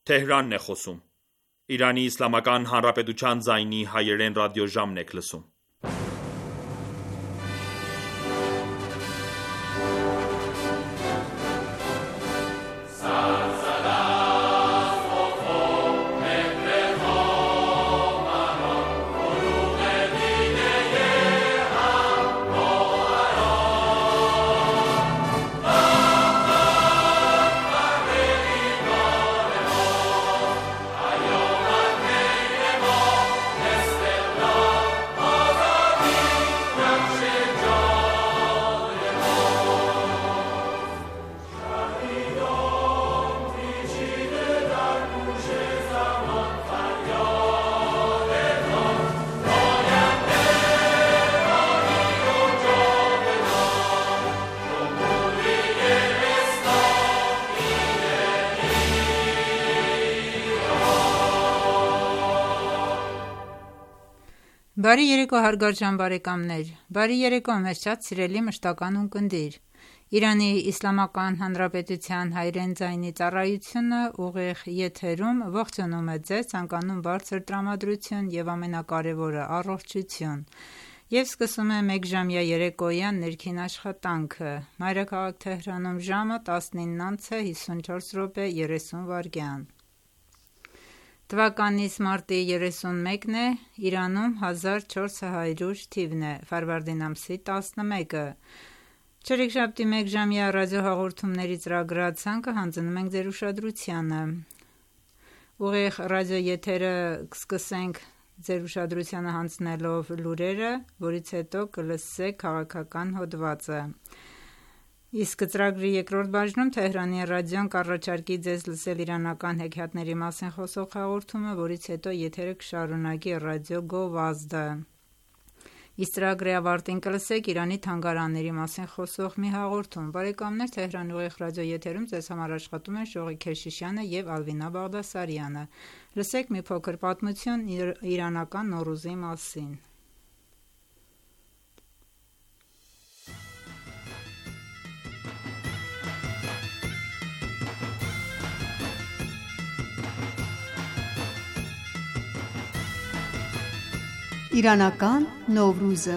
Թեհրանն է խոսում։ Իրանի Իսլամական Հանրապետության ձայնի հայերեն ռադիոժամն եք լսում։ Բարի երեկո հարգարժան բարեկամներ, բարի երեկո մեզ շատ սիրելի մշտական ունկնդիր։ Իրանի Իսլամական Հանրապետության հայերեն ձայնի ծառայությունը ուղիղ եթերում ողջունում է ձեզ, ցանկանում բարձր տրամադրություն եւ ամենակարևորը առողջություն եւ սկսում է մեկժամյա երեկոյան ներքին աշխատանքը։ Մայրաքաղաք Թեհրանում ժամը 19:54:30 Թվականիս մարտի 31-ն է, Իրանում 1400 թիվն է, Ֆարվարդին ամսի 11-ը։ Չորեքշաբթի մեկժամյա ռադիոհաղորդումների ծրագրացանկը հանձնում ենք ձեր ուշադրությանը։ Ուղիղ ռադիոեթերը կսկսենք ձեր ուշադրությանը հանձնելով լուրերը, որից հետո կլսեք քաղաքական հոդվածը։ Իսկ ծրագրի երկրորդ բաժնում Թեհրանի ռադիոն կառաջարկի ձեզ լսել իրանական հեքիաթների մասին խոսող հաղորդումը, որից հետո եթերը կշարունակի ռադիո գովազդը։ Իսկ ծրագրի ավարտին կլսեք Իրանի թանգարանների մասին խոսող մի հաղորդում։ Բարեկամներ, Թեհրանի ուղիղ ռադիոեթերում ձեզ համար աշխատում են Շողիկ Քեշիշյանը եւ Ալվինա Բաղդասարյանը։ Լսեք մի փոքր պատմություն իրանական Նոռուզի մասին։ Իրանական Նովրուզը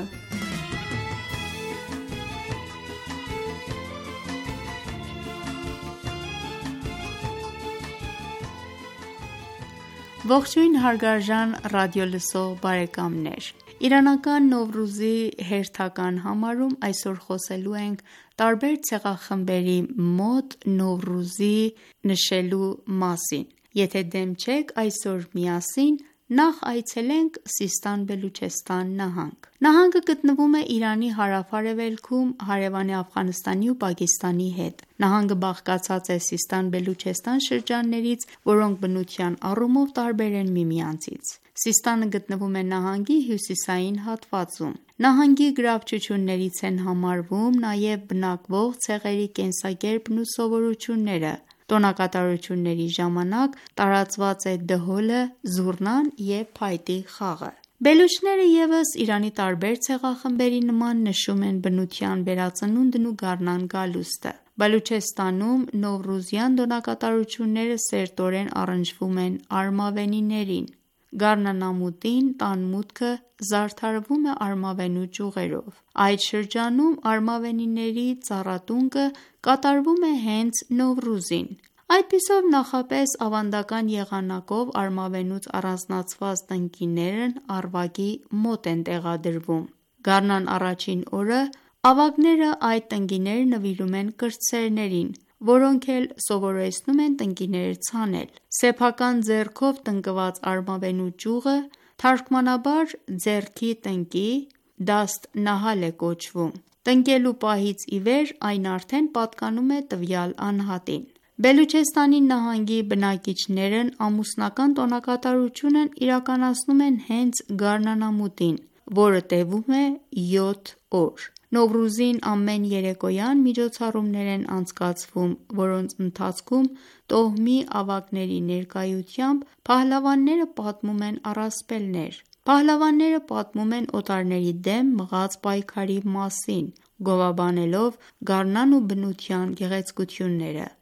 Ողջույն հարգարժան ռադիոլսող բարեկամներ։ Իրանական Նովրուզի հերթական համարում այսօր խոսելու ենք տարբեր ցեղախմբերի մոտ Նովրուզի նշելու մասին։ Եթե դեմ չեք, այսօր միասին նախ այցելենք Սիստան Բելուչեստան նահանգ։ Նահանգը գտնվում է Իրանի հարավ-արևելքում, հարևան է Աֆղանստանի ու Պակիստանի հետ։ Նահանգը բաղկացած է Սիստան Բելուչեստան շրջաններից, որոնք բնության առումով տարբեր են միմյանցից։ Սիստանը գտնվում է նահանգի հյուսիսային հատվածում։ Նահանգի գրավչություններից են համարվում նաև բնակվող ցեղերի կենսակերպն ու սովորությունները։ Տոնակատարությունների ժամանակ տարածված է դհոլը, զուռնան և փայտի խաղը։ Բելուչները ևս Իրանի տարբեր ցեղախմբերի նման նշում են բնության վերածնունդն ու գարնան գալուստը։ Բելուչեստանում նովրուզյան տոնակատարությունները սերտորեն առնչվում են արմավենիներին։ Գարնանամուտին տան մուտքը զարդարվում է արմավենու ճյուղերով։ Այդ շրջանում արմավենիների ծառատունկը կատարվում է հենց Նովրուզին։ Այդպիսով նախապես ավանդական եղանակով արմավենուց առանձնացված տնկիներն առվակի մոտ են տեղադրվում։ Գարնան առաջին օրը ավագները այդ տնկիները նվիրում են կրտսերներին, որոնք էլ սովորեցնում են տնկիները ցանել։ Սեփական ձեռքով տնկված արմավենու ճյուղը թարգմանաբար ձեռքի տնկի դաստ նահալ է կոչվում։ Տնկելու պահից ի վեր այն արդեն պատկանում է տվյալ անհատին։ Բելուչեստանի նահանգի բնակիչներն ամուսնական տոնակատարությունն իրականացնում են հենց գարնանամուտին, որը տևում է 7 օր։ Նովրուզին ամեն երեկոյան միջոցառումներ են անցկացվում, որոնց ընթացքում տոհմի ավագների ներկայությամբ փահլավանները պատմում են առասպելներ։ Փահլավանները պատմում են օտարների դեմ մղած պայքարի մասին, գովաբանելով գարնան ու բնության գեղեցկությունները։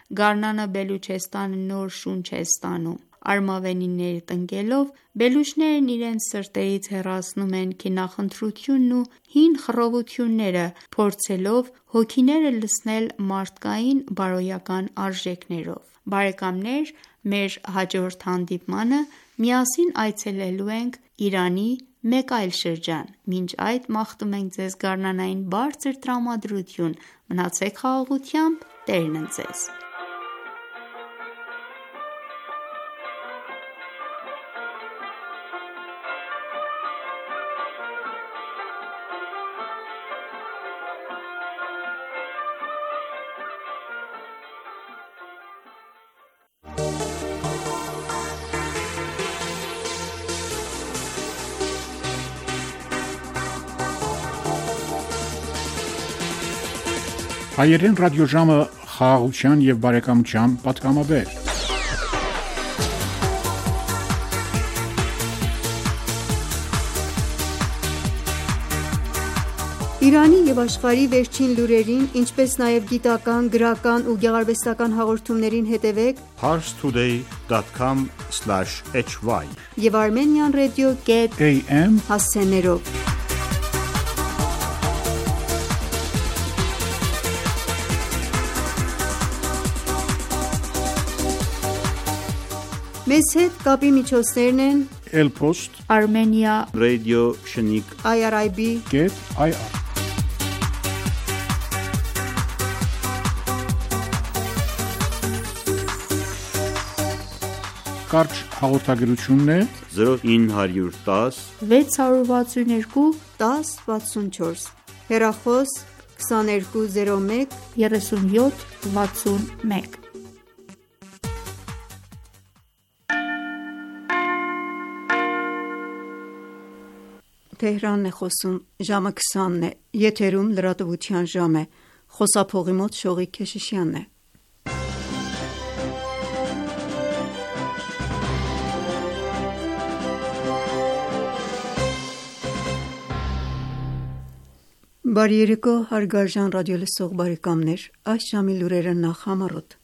գարնանը Բելուչեստանը նոր շունչ է ստանում։ Արմավենիները տնկելով, բելուչներն իրենց սրտերից հեռացնում են քինախնդրությունն ու հին խռովությունները, փորձելով հոգիները լցնել մարդկային բարոյական արժեքներով։ Բարեկամներ, մեր հաջորդ հանդիպմանը միասին այցելելու ենք Իրանի մեկ այլ շրջան։ Մինչ այդ մաղթում ենք ձեզ գարնանային բարձր տրամադրություն։ Մնացեք խաղաղությամբ, Տերն ընդ ձեզ։ Հայերեն ռադիոժամը խաղաղության և բարեկամության պատգամաբեր։ Իրանի և աշխարհի վերջին լուրերին, ինչպես նաև գիտական, գրական ու գեղարվեստական հաղորդումներին հետևեք parstoday.com/hy և Armenian Radio.am հասցեներով։ Մեզ հետ կապի միջոցներն են Elpost Armenia Radio Shnik IRIB.ir Կարճ հաղորդագրությունն է 0910 662 1064 հեռախոս 2201 37 61 Թեհրանն է խոսում, ժամը 20-ն է, եթերում լրատվության ժամ է, խոսափողի մոտ Շողիկ Քեշիշյանն է։ Բարի երեկո, հարգարժան ռադիոլսող բարեկամներ, այս ժամի լուրերը նախ համառոտ։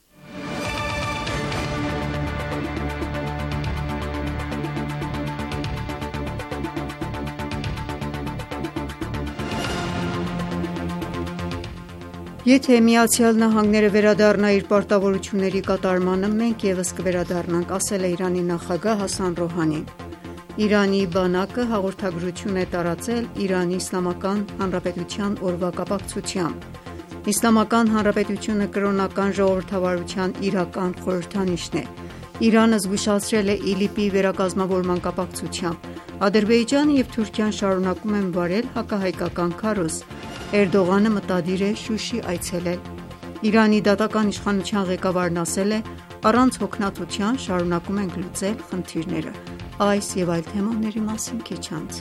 Եթե Միացյալ Նահանգները վերադառնա իր պարտավորությունների կատարմանը, մենք ևս կվերադառնանք, ասել է Իրանի նախագահ Հասան Ռոհանին։ Իրանի բանակը հաղորդագրություն է տարածել Իրանի Իսլամական Հանրապետության օրվա կապակցությամբ։ Իսլամական Հանրապետությունը կրոնական ժողովրդավարության իրական խորհրդանիշն է։ Իրանը զգուշացրել է ԻԼԻՊ-ի վերակազմավորման կապակցությամբ։ Ադրբեջանը և Թուրքիան շարունակում են վարել հակահայկական քարոզ։ Էրդողանը մտադիր է Շուշի այցելել։ Իրանի դատական իշխանության ղեկավարն ասել է. առանց հոգնածության շարունակում ենք լուծել խնդիրները։ Այս և այլ թեմաների մասին քիչ անց։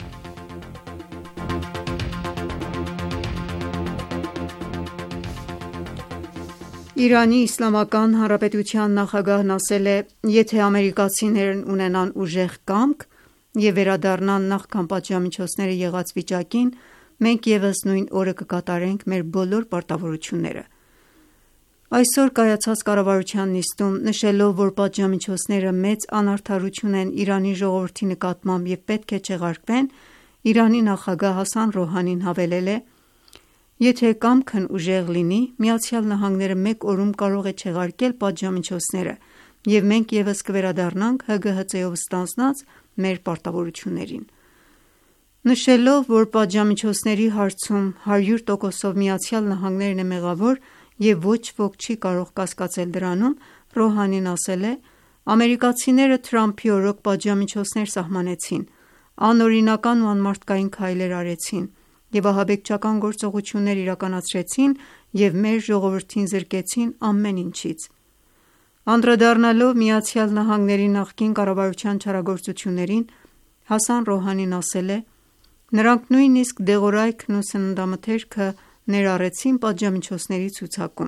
Իրանի Իսլամական Հանրապետության նախագահն ասել է. եթե ամերիկացիներն ունենան ուժեղ կամք և վերադառնան նախքան պատժամիջոցները եղած վիճակին, մենք ևս նույն օրը կկատարենք մեր բոլոր պարտավորությունները։ Այսօր կայացած կառավարության նիստում, նշելով, որ պատժամիջոցները մեծ անարդարություն են Իրանի ժողովրդի նկատմամբ և պետք է չեղարկվեն, Իրանի նախագահ Հասան Ռոհանին հավելել է. եթե կամքն ուժեղ լինի, ԱՄՆ-ը մեկ օրում կարող է չեղարկել պատժամիջոցները, և մենք ևս կվերադառնանք ՀԳՀԾ-ով ստանձնած մեր պարտավորություններին։ Նշելով, որ պատժամիջոցների հարցում 100%-ով ԱՄՆ-ն է մեղավոր և ոչ ոք չի կարող կասկածել դրանում, Ռոհանին ասել է. ամերիկացիները Թրամփի օրոք պատժամիջոցներ սահմանեցին, անօրինական ու անմարդկային քայլեր արեցին և ահաբեկչական գործողություններ իրականացրեցին և մեր ժողովրդին զրկեցին ամեն ինչից։ Անդրադառնալով ԱՄՆ-ի նախկին կառավարության չարագործություններին, Հասան Ռոհանին ասել է. նրանք նույնիսկ դեղորայքն ու սննդամթերքը ներառեցին պատժամիջոցների ցուցակում։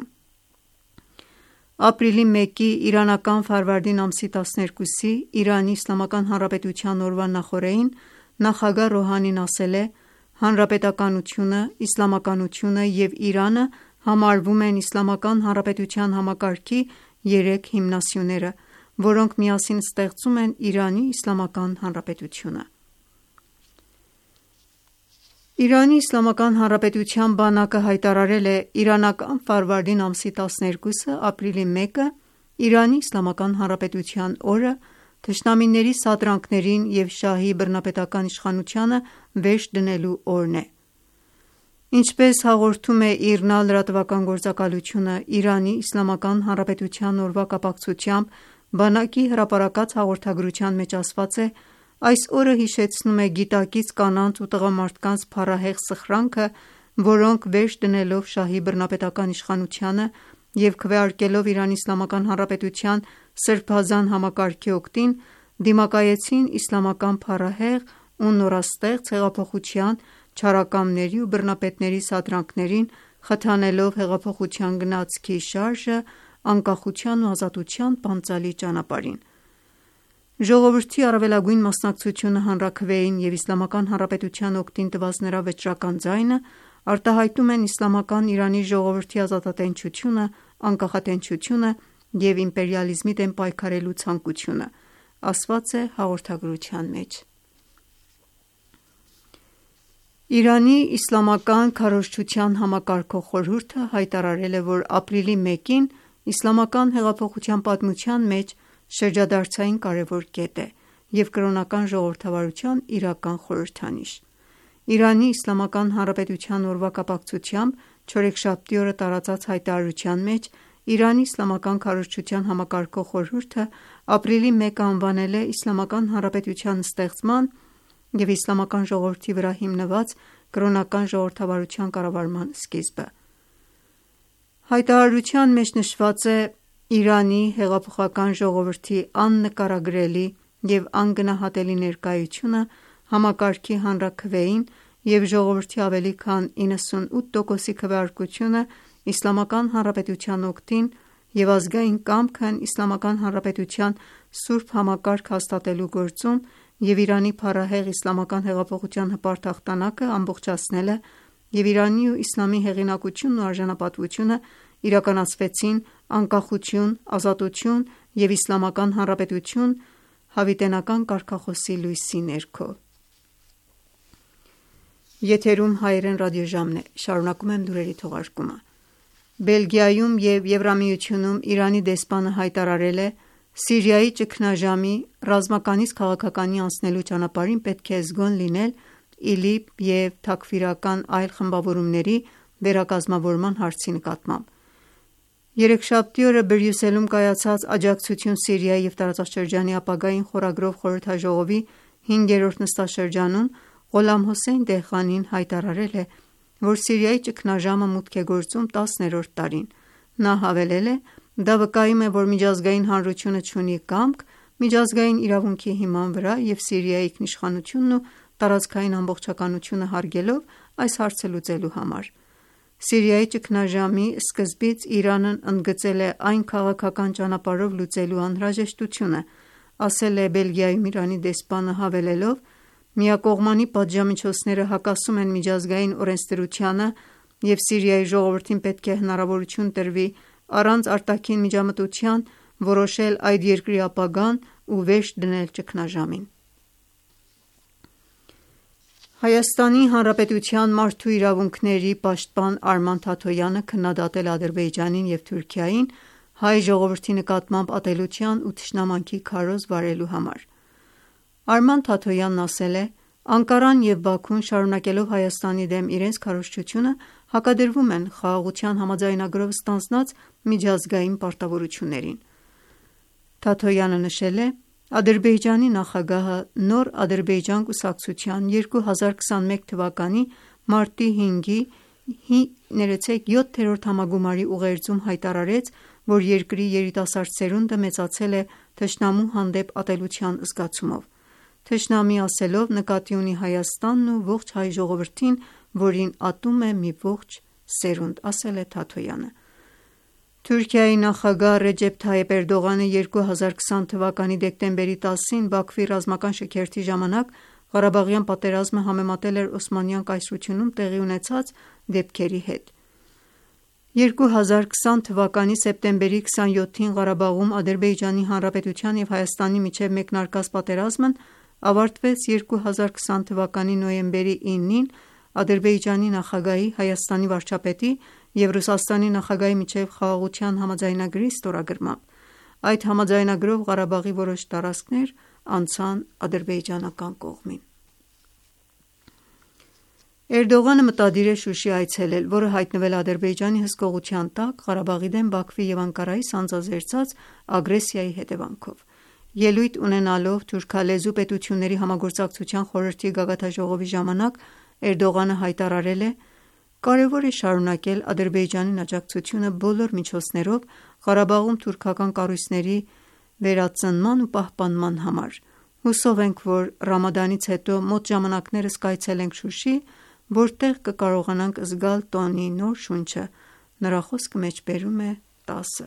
Ապրիլի 1-ի իրանական Ֆարվարդին ամսի 12-ի Իրանի Իսլամական Հանրապետության օրվա նախօրեին նախագահ Ռոհանին ասել է. հանրապետականությունը, իսլամականությունը և Իրանը Համարվում են Իսլամական Հանրապետության համակարգի 3 հիմնասյուները, որոնք միասին ստեղծում են Իրանի Իսլամական Հանրապետությունը։ Իրանի Իսլամական Հանրապետության բանակը հայտարարել է իրանական ֆարվարդին ամսի 12-ը ապրիլի 1-ը Իրանի Իսլամական Հանրապետության օրը, թշնամիների սադրանքներին և շահի բռնապետական իշխանությանը վերջ դնելու օրն է։ Ինչպես հաղորդում է ԻՌՆԱ լրատվական գործակալությունը, Իրանի Իսլամական Հանրապետության օրվա կապակցությամբ բանակի հրապարակած հաղորդագրության մեջ ասված է. «Այս օրը հիշեցնում է գիտակից կանանց ու տղամարդկանց փառահեղ սխրանքը, որոնք վերջ դնելով շահի բռնապետական իշխանությանը և քվեարկելով Իրանի Իսլամական Հանրապետության սրբազան համակարգի օգտին, դիմակայեցին իսլամական փառահեղ ու նորաստեղծ հեղափոխության չարակամների ու բռնապետների սադրանքներին, խթանելով հեղափոխության գնացքի շարժը անկախության ու ազատության պանծալի ճանապարհին։ Ժողովրդի առավելագույն մասնակցությունը հանրաքվեին և Իսլամական Հանրապետության օգտին տված նրա վճռական ձայնը արտահայտում են իսլամական Իրանի ժողովրդի ազատատենչությունը, անկախատենչությունը և իմպերիալիզմի դեմ պայքարելու ցանկությունը», ասված է հաղորդագրության մեջ։ Իրանի իսլամական քարոզչության համակարգող խորհուրդը հայտարարել է, որ ապրիլի 1-ին իսլամական հեղափոխության պատմության մեջ շրջադարձային կարևոր կետ է և կրոնական ժողովրդավարության իրական խորհրդանիշ։ Իրանի Իսլամական Հանրապետության օրվա կապակցությամբ չորեքշաբթի օրը տարածած հայտարարության մեջ Իրանի իսլամական քարոզչության համակարգող խորհուրդը ապրիլի 1-ը անվանել է Իսլամական Հանրապետության ստեղծման և իսլամական ժողովրդի վրա հիմնված կրոնական ժողովրդավարության կառավարման սկիզբը։ Հայտարարության մեջ նշված է. «Իրանի հեղափոխական ժողովրդի աննկարագրելի և անգնահատելի ներկայությունը համակարգի հանրաքվեին և ժողովրդի ավելի քան 98%-ի քվեարկությունը Իսլամական Հանրապետության օգտին և ազգային կամքն Իսլամական Հանրապետության սուրբ համակարգ հաստատելու գործում և Իրանի փառահեղ իսլամական հեղափոխության հպարտ հաղթանակը ամբողջացնելը և Իրանի ու իսլամի հեղինակությունն ու արժանապատվությունը իրականացվեցին անկախություն, ազատություն և Իսլամական Հանրապետություն հավիտենական կարգախոսի լույսի ներքո»։ Բելգիայում և Եվրամիությունում Իրանի դեսպանը հայտարարել է. «Սիրիայի ճգնաժամի ռազմականից քաղաքականի անցնելու ճանապարհին պետք է զգոն լինել ԻԼԻՊ և թաքֆիրական այլ խմբավորումների վերակազմավորման հարցի նկատմամբ»։ Երեքշաբթի օրը Բրյուսելում կայացած «Աջակցություն Սիրիայի և տարածաշրջանի ապագային» խորագրով խորհրդաժողովի 5-րդ նստաշրջանում Ղոլամ Հոսեյն Դեհղանին հայտարարել է, որ Սիրիայի ճգնաժամը մուտք է գործում 10-րդ տարին։ Նա հավելել է. «Դա վկայում է, որ միջազգային հանրությունը չունի կամք միջազգային իրավունքի հիման վրա և Սիրիայի ինքնիշխանությունն ու տարածքային ամբողջականությունը հարգելով այս հարցը լուծելու համար»։ Սիրիայի ճգնաժամի սկզբից Իրանն ընդգծել է այն քաղաքական ճանապարհով լուծելու անհրաժեշտությունը, ասել է Բելգիայում Իրանի դեսպանը, հավելելով. «Միակողմանի պատժամիջոցները հակասում են միջազգային օրենսդրությանը և Սիրիայի ժողովրդին պետք է հնարավորություն տրվի առանց արտաքին միջամտության որոշել այդ երկրի ապագան ու վերջ դնել ճգնաժամին»։ Հայաստանի Հանրապետության մարդու իրավունքների պաշտպան Արման Թաթոյանը քննադատել է Ադրբեջանին և Թուրքիային հայ ժողովրդի նկատմամբ ատելության ու թշնամանքի քարոզ վարելու համար։ Արման Թաթոյանն ասել է. «Անկարան և Բաքուն, շարունակելով Հայաստանի դեմ իրենց քարոզչությունը, հակադրվում են Խաղաղության համաձայնագրով ստանձնած միջազգային պարտավորություններին»։ Թաթոյանը նշել է. «Ադրբեջանի նախագահը նոր Ադրբեջան կուսակցության 2021 թվականի մարտի 5-ի 7-րդ համագումարի ուղերձում հայտարարեց, որ երկրի երիտասարդ սերունդը մեծացել է թշնամու հանդեպ ատելության զգացումով։ Թշնամի ասելով նկատի ունի Հայաստանն ու ողջ հայ ժողովրդին, որին ատում է մի ողջ սերունդ», ասել է Թաթոյանը։ Թուրքիայի նախագահ Ռեջեփ Թայիփ Էրդողանը 2020 թվականի դեկտեմբերի 10-ին Բաքվի ռազմական շքերթի ժամանակ Ղարաբաղյան պատերազմը համեմատել էր Օսմանյան կայսրությունում տեղի ունեցած դեպքերի հետ։ 2020 թվականի սեպտեմբերի 27-ին Ղարաբաղում Ադրբեջանի Հանրապետության և Հայաստանի միջև մեկնարկած պատերազմն ավարտվեց 2020 թվականի նոյեմբերի 9-ին Ադրբեջանի նախագահի, Հայաստանի վարչապետի և Ռուսաստանի նախագահի միջև խաղաղության համաձայնագրի ստորագրմամբ։ Այդ համաձայնագրով Ղարաբաղի որոշ տարածքներ անցան ադրբեջանական կողմին։ Էրդողանը մտադիր է Շուշի այցելել, որը հայտնվել է Ադրբեջանի հսկողության տակ Ղարաբաղի դեմ Բաքվի և Անկարայի սանձազերծած ագրեսիայի հետևանքով։ Ելույթ ունենալով թուրքալեզու պետությունների համագործակցության խորհրդի գագաթնաժողովի ժամանակ Էրդողանը հայտարարել է. «Կարևոր է շարունակել Ադրբեջանին աջակցությունը բոլոր միջոցներով Ղարաբաղում թուրքական կառույցների վերածնման ու պահպանման համար։ Հուսով ենք, որ Ռամադանից հետո մոտ ժամանակներս կայցելենք Շուշի, որտեղ կկարողանանք զգալ տոնի նոր շունչը»։ Նրա խոսքը մեջբերում է ՏԱՍՍ-ը։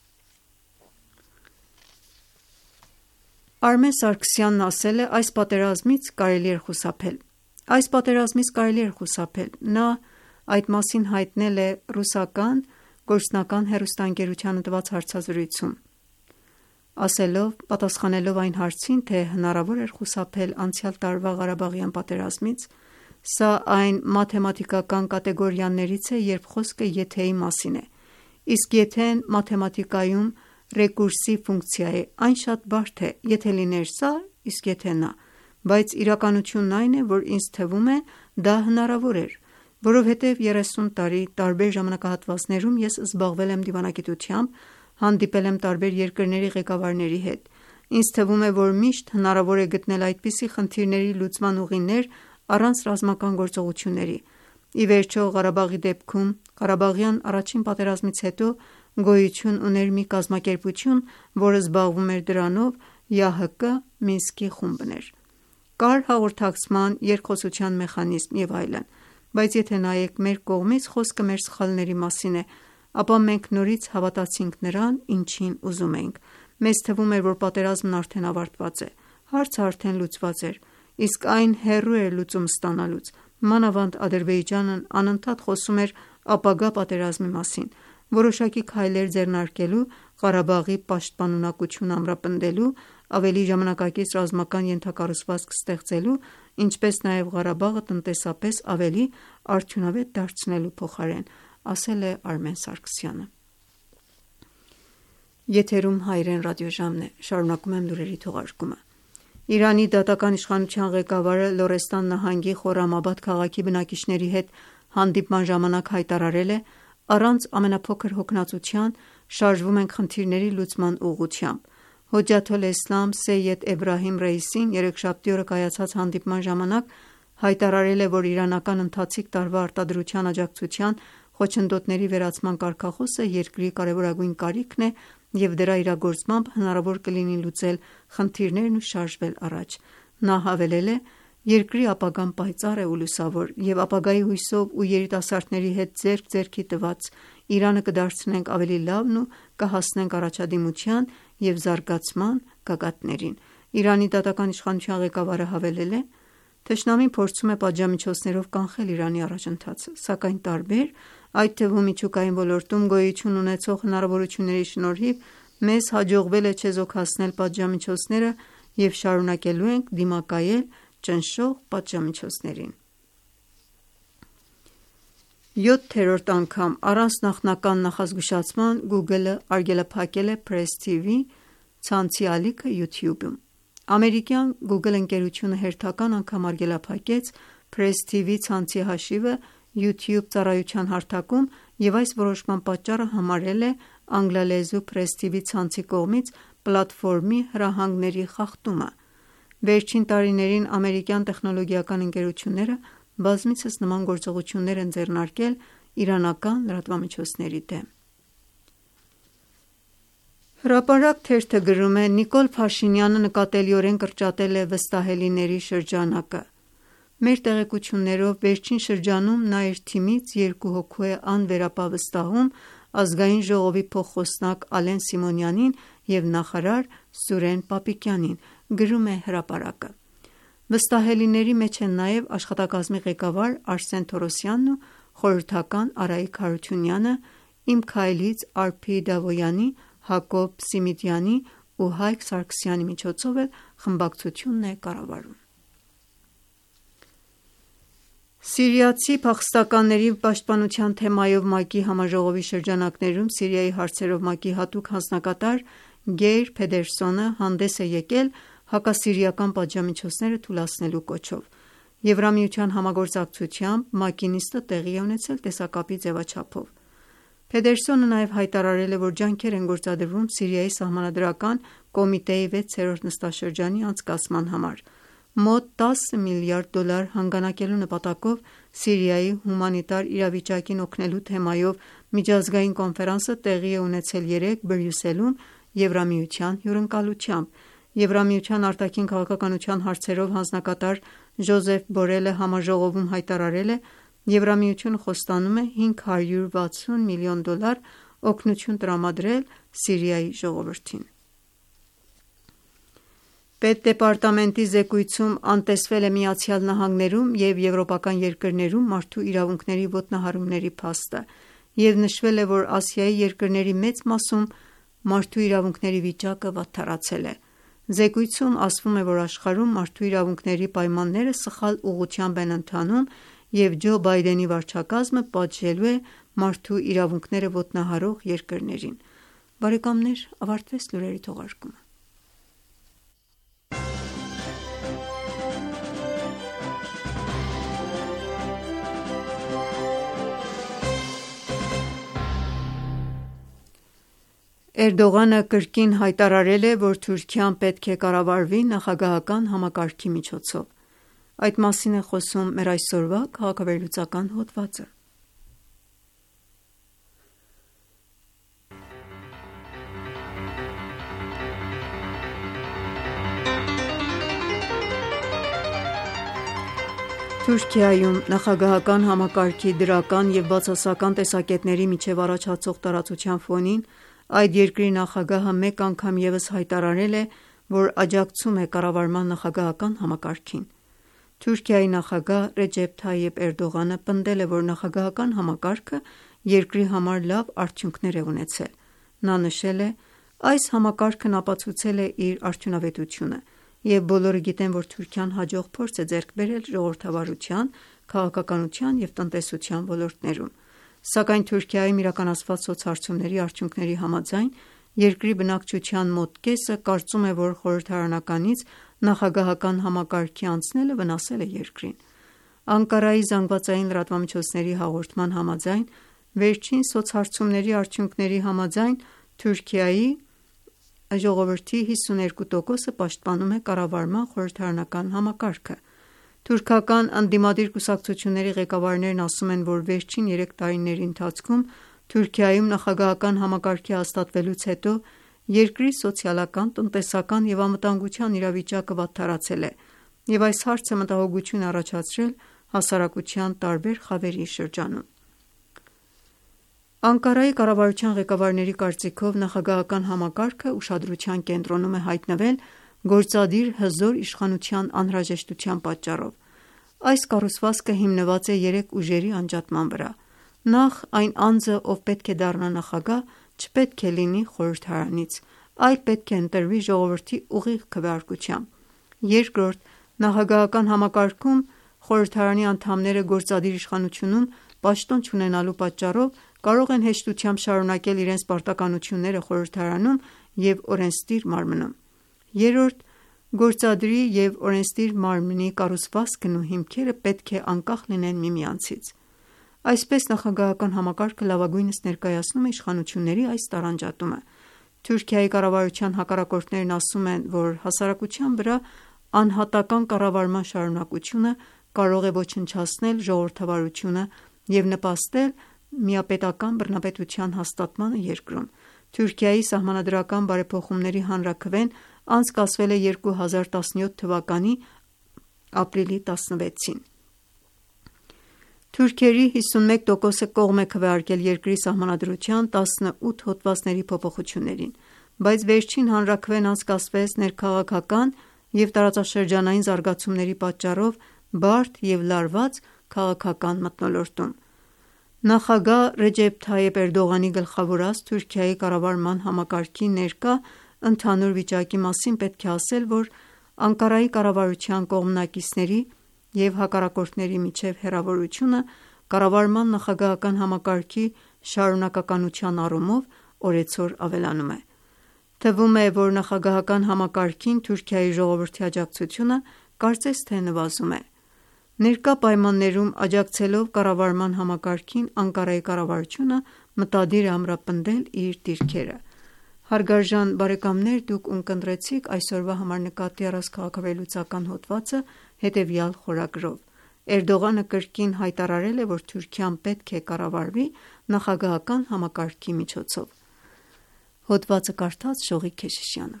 Արմեն Սարգսյանն ասել է. «Այս պատերազմից կարելի էր խուսափել»։ Այս պատերազմից կարելի էր խուսափել։ Նա այդ մասին հայտնել է ռուսական գործնական հեռուստաընկերությանը տված հարցազրույցում, պատասխանելով այն հարցին, թե հնարավոր էր խուսափել անցյալ տարվա Ղարաբաղյան պատերազմից, սա այն մաթեմատիկական կատեգորիաներից է, երբ խոսքը եթեի մասին է, իսկ եթեն մաթեմատիկայում ռեկուրսիվ ֆունկցիա է, այն շատ բարդ է, եթե լիներ սա, իսկ եթե նա, բայց իրականությունն այն է, որ ինձ թվում է դա հնարավոր էր, որովհետև 30 տարի տարբեր ժամանակահատվածներում ես զբաղվել եմ դիվանագիտությամբ, հանդիպել եմ տարբեր երկրների ղեկավարների հետ։ Ինձ թվում է, որ միշտ հնարավոր է գտնել այդպիսի խնդիրների լուծման ուղիներ առանց ռազմական գործողությունների։ Ի վերջո, Ղարաբաղի դեպքում Ղարաբաղյան առաջին պատերազմից հետո գոյություն ուներ մի կազմակերպություն, որը զբաղվում էր դրանով, ԵԱՀԿ Մինսկի խումբն էր։ Կար հաղորդակցման, երկխոսության մեխանիզմ և այլն, բայց եթե նայեք մեր կողմից խոսքը մեր սխալների մասին է, ապա մենք նորից հավատացինք նրան, ինչին ուզում էինք։ Մեզ թվում էր, որ պատերազմն արդեն ավարտված է, հարցը արդեն լուծված էր, իսկ այն հեռու էր լուծում ստանալուց, մանավանդ Ադրբեջանն անընդհատ խոսում էր ապագա պատերազմի մասին, որոշակի քայլեր ձեռնարկելու, Ղարաբաղի պաշտպանունակություն ամրապնդելու, ավելի ժամանակակից ռազմական ենթակառուցվածք ստեղծելու, ինչպես նաև Ղարաբաղը տնտեսապես ավելի արդյունավետ դարձնելու փոխարեն, ասել է Արմեն Սարգսյանը։ Եթերում հայրեն ռադիոժամն է, շարունակում եմ լուրերի թողարկումը։ Իրանի դատական իշխանության ղեկավարը Լորեստան նահանգի Խորամաբադ քաղաքի բնակիչների հետ հանդիպման ժամանակ հայտարարել է. «Առանց ամենափոքր հոգնածության շարժվում ենք խնդիրների լուծման ուղղությամբ»։ Հոջաթոլ Էսլամ Սեյեդ Էբրահիմ Ռեյիսին երեքշաբթի օրը կայացած հանդիպման ժամանակ հայտարարել է, որ իրանական ընթացիկ տարվա արտադրության աջակցության խոչընդոտների վերացման կարգախոսը երկրի կարևորագույն կարիքն է և դրա իրագործմամբ հնարավոր կլինի լուծել խնդիրներն ու շարժվել առաջ։ Նա հավելել է. «Երկրի ապագան պայծառ է ու լուսավոր, և ապագայի հույսով ու երիտասարդների հետ ձեռք ձեռքի տված Իրանը կդարձնենք ավելի լավն ու կհասնենք առաջադիմության և զարգացման գագաթներին»։ Իրանի դատական իշխանության ղեկավարը հավելել է. «Թշնամին փորձում է պատժամիջոցներով կանխել Իրանի առաջընթացը, սակայն տարբեր, այդ թվում միջուկային ոլորտում գոյություն ունեցող հնարավորությունների շնորհիվ մեզ հաջողվել է չեզոքացնել պատժամիջոցները և շարունակելու ենք դիմակայել ճնշող պատժամիջոցներին»։ 7-րդ անգամ առանց նախնական նախազգուշացման Google-ը արգելափակել է Press TV ցանցի ալիքը YouTube-ում։ Ամերիկյան Google ընկերությունը հերթական անգամ արգելափակեց Press TV ցանցի հաշիվը YouTube ծառայության հարթակում և այս որոշման պատճառը համարել է անգլալեզու Press TV ցանցի կողմից պլատֆորմի հրահանգների խախտումը։ Վերջին տարիներին ամերիկյան տեխնոլոգիական ընկերությունները բազմիցս նման գործողություններ են ձեռնարկել իրանական լրատվամիջոցների դեմ։ Հրապարակ թերթը գրում է. «Նիկոլ Փաշինյանը նկատելիորեն կրճատել է վստահելիների շրջանակը»։ Մեր տեղեկություններով վերջին շրջանում նա իր թիմից 2 հոգու է անվերապահ վստահում Ազգային ժողովի փոխխոսնակ Ալեն Սիմոնյանին և նախարար Սուրեն Պապիկյանին, գրում է Հրապարակը։ Վստահելիների մեջ են նաև աշխատակազմի ղեկավար Արսեն Թորոսյանն ու խորհրդական Արայիկ Հարությունյանը, «Իմ քայլից» Արփի Դավոյանի, Հակոբ Սիմիդյանի ու Հայկ Սարգսյանի միջոցով էլ խմբակցությունն է կառավարում։ Սիրիացի փախստականների պաշտպանության թեմայով ՄԱԿ-ի համաժողովի շրջանակներում Սիրիայի հարցերով ՄԱԿ-ի հատուկ հանձնակատար Գեյր Փեդերսոնը հանդես է եկել հակասիրիական պատժամիջոցները թուլացնելու կոչով։ Եվրամիության համագործակցությամբ ՄԱԿ-ի նիստը տեղի է ունեցել տեսակապի ձևաչափով։ Փեդերսոնը նաև հայտարարել է, որ ջանքեր են գործադրվում Սիրիայի Սահմանադրական կոմիտեի 6-րդ նստաշրջանի անցկացման համար։ Մոտ $10 միլիարդ հանգանակելու նպատակով Սիրիայի հումանիտար իրավիճակին օգնելու թեմայով միջազգային կոնֆերանսը տեղի է ունեցել 3 Բրյուսելում Եվրամիության հյուրընկալությամբ։ Եվրամիության արտաքին քաղաքականության հարցերով հանձնակատար Ժոզեֆ Բորելը համաժողովում հայտարարել է. Եվրամիությունը խոստանում է $560 միլիոն օգնություն տրամադրել Սիրիայի ժողովրդին։ Պետդեպարտամենտի զեկույցում անտեսվել է ԱՄՆ-ում և եվրոպական երկրներում մարդու իրավունքների ոտնահարումների փաստը և նշվել է, որ Ասիայի երկրների մեծ մասում մարդու իրավունքների վիճակը վատթարացել է։ Զեկույցում ասվում է, որ աշխարհում մարդու իրավունքների պայմանները սխալ ուղղությամբ են ընթանում և Ջո Բայդենի վարչակազմը պատժելու է մարդու իրավունքները ոտնահարող երկրներին։ Բարեկամներ, ավարտվեց լուրերի թողարկումը։ Էրդողանը կրկին հայտարարել է, որ Թուրքիան պետք է կառավարվի նախագահական համակարգի միջոցով։ Այդ մասին է խոսում մեր այսօրվա քաղաքավերլուծական հոդվածը։ Թուրքիայում նախագահական համակարգի դրական և բացասական տեսակետների միջև առաջացող տարածության ֆոնին այդ երկրի նախագահը մեկ անգամ ևս հայտարարել է, որ աջակցում է կառավարման նախագահական համակարգին։ Թուրքիայի նախագահ Ռեջեփ Թայիփ Էրդողանը պնդել է, որ նախագահական համակարգը երկրի համար լավ արդյունքներ է ունեցել։ Նա նշել է. «Այս համակարգն ապացուցել է իր արդյունավետությունը, և բոլորը գիտեն, որ Թուրքիան հաջող փորձ է ձեռք բերել ժողովրդավարության, քաղաքականության և տնտեսության ոլորտներում։ Սակայն Թուրքիայում իրականացված սոցհարցումների արդյունքների համաձայն, երկրի բնակչության մոտ կեսը կարծում է, որ խորհրդարանականից նախագահական համակարգի անցնելը վնասել է երկրին»։ Անկարայի ԶԼՄ-ների հաղորդման համաձայն, վերջին սոցհարցումների արդյունքների համաձայն, Թուրքիայի ժողովրդի 52%-ը պաշտպանում է կառավարման խորհրդարանական համակարգը։ Թուրքական ընդդիմադիր կուսակցությունների ղեկավարներն ասում են, որ վերջին 3 տարիների ընթացքում Թուրքիայում նախագահական համակարգի հաստատվելուց հետո երկրի սոցիալական, տնտեսական և անվտանգության իրավիճակը վատթարացել է, և այս հարցը մտահոգություն է առաջացրել հասարակության տարբեր խավերի շրջանում։ Անկարայի կառավարության ղեկավարների կարծիքով նախագահական համակարգը ուշադրության կենտրոնում է հայտնվել գործադիր հզոր իշխանության անհրաժեշտության պատճառով։ Այս կառուցվածքը հիմնված է 3 ուժերի անջատման վրա։ Նախ, այն անձը, ով պետք է դառնա նախագահ, չպետք է լինի խորհրդարանից, այլ պետք է ընտրվի ժողովրդի ուղիղ քվեարկությամբ։ Երկրորդ, նախագահական համակարգում խորհրդարանի անդամները գործադիր իշխանությունում պաշտոն չունենալու պատճառով կարող են հեշտությամբ շարունակել իրենց պարտականությունները խորհրդարանում և օրենսդիր մարմնում։ Երրորդ, գործադրի և օրենսդիր մարմնի կառուցվածքն ու հիմքերը պետք է անկախ լինեն միմյանցից։ Այսպես նախագահական համակարգը լավագույնս ներկայացնում է իշխանությունների այս տարանջատումը։ Թուրքիայի կառավարության հակառակորդներն ասում են, որ հասարակության վրա անհատական կառավարման շարունակությունը կարող է ոչնչացնել ժողովրդավարությունը և նպաստել միապետական բռնապետության հաստատմանը երկրում։ Թուրքիայի սահմանադրական բարեփոխումների հանրաքվեն անցկացվել է 2017 թվականի ապրիլի 16-ին։ Թուրքերի 51%-ը կողմ է քվեարկել երկրի սահմանադրության 18 հոդվածների փոփոխություններին, բայց վերջին հանրաքվեն անցկացվեց ներքաղաքական և տարածաշրջանային զարգացումների պատճառով բարդ և լարված քաղաքական մթնոլորտում։ Նախագահ Ռեջեփ Թայեփ Էրդողանի գլխավորած Թուրքիայի կառավարման համակարգի ներկա ընդհանուր վիճակի մասին պետք է ասել, որ Անկարայի կառավարության կողմնակիցների և հակառակորդների միջև հեռավորությունը կառավարման նախագահական համակարգի շարունակականության առումով օրեցօր ավելանում է։ Թվում է, որ նախագահական համակարգին Թուրքիայի ժողովրդի աջակցությունը կարծես թե նվազում է։ Ներկա պայմաններում աջակցելով կառավարման համակարգին Անկարայի կառավարությունը մտադիր է ամրապնդել իր դիրքերը։ Հարգարժան բարեկամներ, դուք ունկնդրեցիք այսօրվա համար նկատի առած քաղաքավեհլուծական հոդվածը հետևյալ խորագրով. Էրդողանը կրկին հայտարարել է, որ Թուրքիան պետք է կառավարվի նախագահական համակարգի միջոցով։ Հոդվածը կարդաց Շողիկ Քեշիշյանը։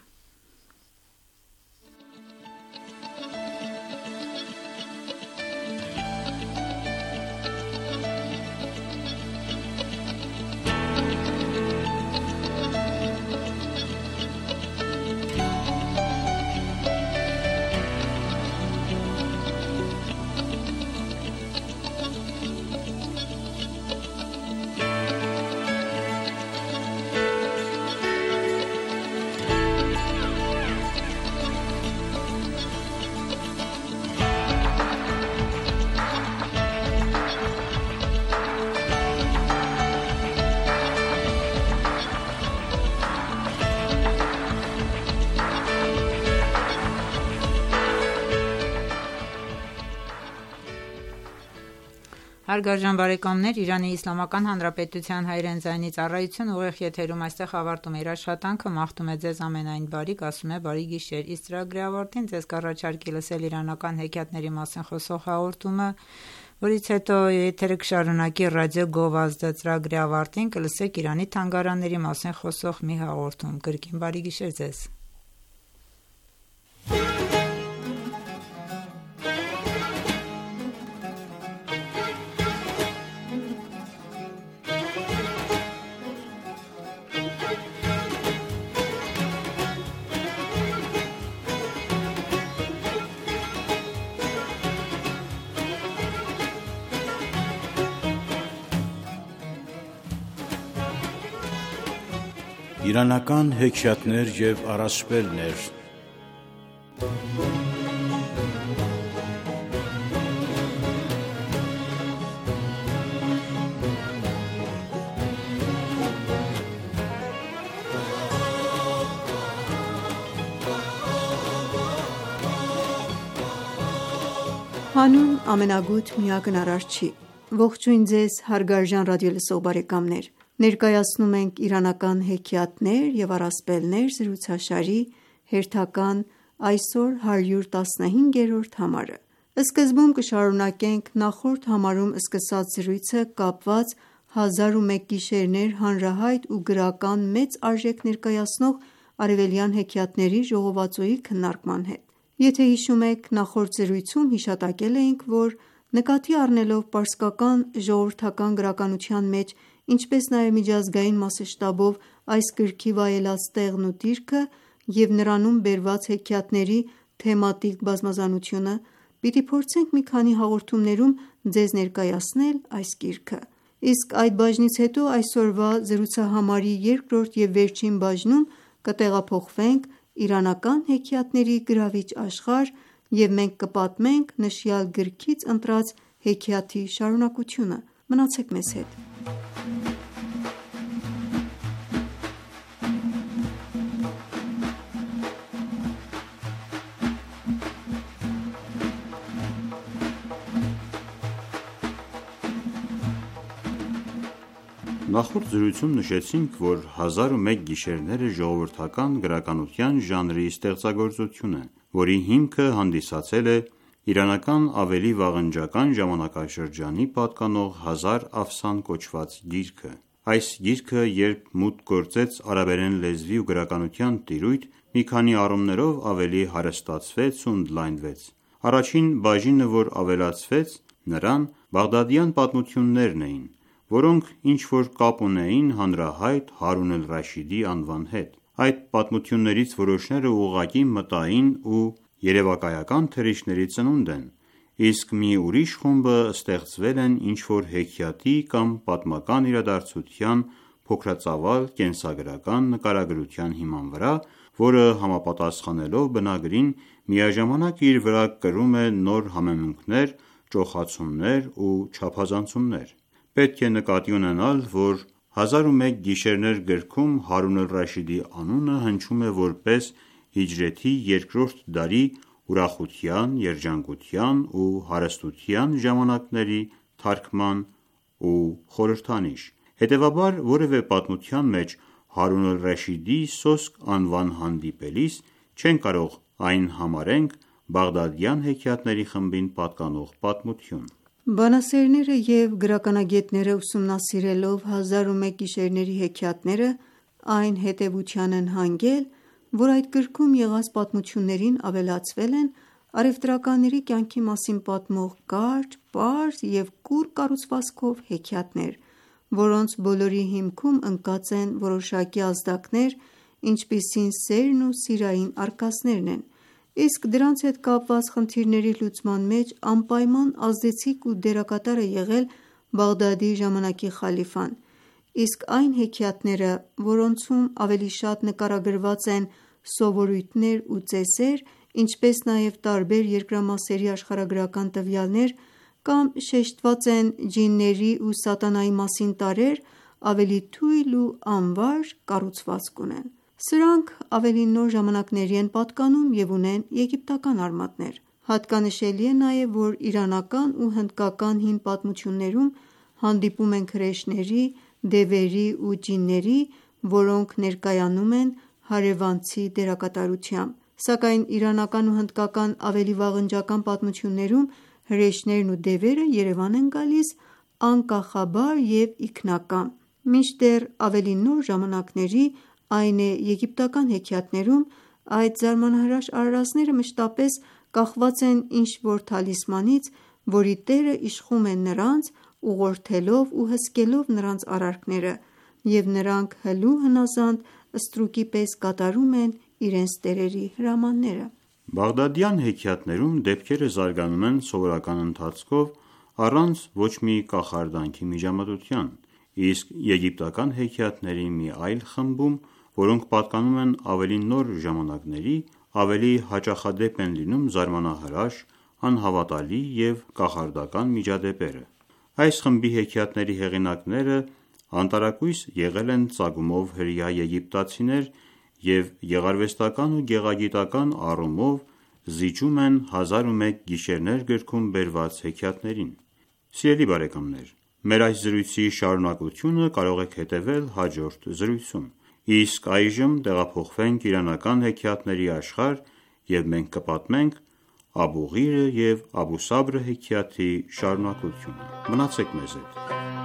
Հարգարժան բարեկամներ, Իրանի Իսլամական Հանրապետության հայրեն ձայնի ծառայություն ուղիղ եթերում այստեղ ավարտում է իր աշխատանքը, մաղթում է ձեզ ամենայն բարիք, ասում է բարի գիշեր։ Իսկ ծրագրի ավարտին ձեզ կառաջարկի լսել իրանական հեքիաթների մասին խոսող հաղորդումը, որից հետո եթերը կշարունակի ռադիո Գովազդը, ծրագրի ավարտին կլսեք Իրանի թանգարանների մասին խոսող մի հաղորդում։ Կրկին բարի գիշեր ձեզ։ Իրանական հեքիաթներ և առասպելներ։ Հանուն ամենագութ միակն Արարչի։ Ողջույն ձեզ հարգարժան ռադիոլսող բարեկամներ։ Ներկայացնում ենք իրանական հեքիաթներ և առասպելներ զրուցաշարի հերթական այսօր 115-րդ համարը։ Սկզբում կշարունակենք նախորդ համարում սկսած զրույցը կապված 1001 գիշերներ հանրահայտ ու գրական մեծ արժեք ներկայացնող արևելյան հեքիաթների ժողովածուի քննարկման հետ։ Եթե հիշում եք, նախորդ զրույցում հիշատակել էինք, որ նկատի առնելով պարսկական ժողովրդական գրականության մեջ, ինչպես նաև միջազգային մասշտաբով այս գրքի վայելած տեղն ու դիրքը և նրանում բերված հեքիաթների թեմատիկ բազմազանությունը, պիտի փորձենք մի քանի հաղորդումներում ձեզ ներկայացնել այս գիրքը։ Իսկ այդ բաժնից հետո այսօրվա զրուցահամարի երկրորդ և վերջին բաժնում կտեղափոխվենք իրանական հեքիաթների գրավիչ աշխարհ և մենք կպատմենք նշյալ գրքից ընտրած հեքիաթի շարունակությունը։ Մնացեք մեզ հետ։ Նախորդ զրույցում նշեցինք, որ 1001 գիշերները ժողովրդական գրականության ժանրի ստեղծագործություն է, որի հիմքը հանդիսացել է իրանական ավելի վաղնջական ժամանակաշրջանի պատկանող 1000 Աֆսան կոչված գիրքը։ Այս գիրքը, երբ մուտք գործեց արաբերեն լեզվի ու գրականության տիրույթ, մի քանի առումներով ավելի հարստացվեց ու ընդլայնվեց։ Առաջին բաժինը, որ ավելացվեց նրան, բաղդադյան պատմություններն էին, որոնք ինչ-որ կապ ունեին հանրահայտ Հարուն Ալ-Ռաշիդի անվան հետ։ Այդ պատմություններից որոշները ուղղակի մտային ու երևակայական թռիչքների ծնունդ են, իսկ մի ուրիշ խումբը ստեղծվել են ինչ-որ հեքիաթի կամ պատմական իրադարձության փոքրածավալ կենսագրական նկարագրության հիման վրա, որը համապատասխանելով բնագրին միաժամանակ իր վրա կրում է նոր համեմունքներ, ճոխացումներ ու չափազանցումներ։ Պետք է նկատի ունենալ, որ «1001 գիշերներ» գրքում Հարուն ալ-Ռաշիդի անունը հնչում է որպես հիջրեթի 2-րդ դարի ուրախության, երջանկության ու հարստության ժամանակների թարգման ու խորհրդանիշ։ Հետևաբար, որևէ պատմության մեջ Հարուն ալ-Ռաշիդի սոսկ անվան հանդիպելիս չեն կարող այն համարենք բաղդադյան հեքիաթների խմբին պատկանող պատմություն։ Բանասերները և գրականագետները ուսումնասիրելով «1001 գիշերների» հեքիաթները, այն հետևության են հանգել, որ այդ գրքում եղած պատմություններին ավելացվել են առևտրականների կյանքի մասին պատմող կարճ, պարզ և կուռ կառուցվածքով հեքիաթներ, որոնց բոլորի հիմքում ընկած են որոշակի ազդակներ, ինչպիսին սերն ու սիրային արկածներն են, իսկ դրանց հետ կապված խնդիրների լուծման մեջ անպայման ազդեցիկ ու դերակատար է եղել Բաղդադի ժամանակի խալիֆան, իսկ այն հեքիաթները, որոնցում ավելի շատ նկարագրված են սովորույթներ ու ծեսեր, ինչպես նաև տարբեր երկրամասերի աշխարհագրական տվյալներ կամ շեշտված են ջինների ու սատանայի մասին տարրեր, ավելի թույլ ու անվարժ կառուցվածք ունեն։ Սրանք ավելի նոր ժամանակների են պատկանում և ունեն եգիպտական արմատներ։ Հատկանշելի է նաև, որ իրանական ու հնդկական հին պատմություններում հանդիպում ենք հրեշների, դևերի ու ջինների, որոնք ներկայանում են հարևանցի դերակատարությամբ, սակայն իրանական ու հնդկական ավելի վաղնջական պատմություններում հրեշներն ու դևերը երևան են գալիս անկախաբար և ինքնակամ, մինչդեռ ավելի նոր ժամանակների, այն է եգիպտական հեքիաթներում, այդ զարմանահրաշ արարածները մշտապես կախված են ինչ-որ թալիսմանից, որի տերը իշխում է նրանց, ուղղորդելով ու հսկելով նրանց արարքները, և նրանք հլու հնազանդ ստրուկի պես կատարում են իրենց տերերի հրամանները։ Բաղդադյան հեքիաթներում դեպքերը զարգանում են սովորական ընթացքով առանց ոչ մի կախարդանքի միջամտության, իսկ եգիպտական հեքիաթների մի այլ խմբում, որոնք պատկանում են ավելի նոր ժամանակների, ավելի հաճախադեպ են լինում զարմանահրաշ, անհավատալի և կախարդական միջադեպերը։ Այս խմբի հեքիաթների հեղինակները անտարակույս եղել են ծագումով հրեա եգիպտացիներ և գեղարվեստական ու գեղագիտական առումով զիջում են «1001 գիշերներ» գրքում բերված հեքիաթներին։ Սիրելի բարեկամներ, մեր այս զրույցի շարունակությունը կարող եք հետևել հաջորդ զրույցում, իսկ այժմ տեղափոխվենք իրանական հեքիաթների աշխարհ և մենք կպատմենք «Աբու Ղիրը» և «Աբու Սաբրը» հեքիաթի շարունակությունը։ Մնացեք մեզ հետ։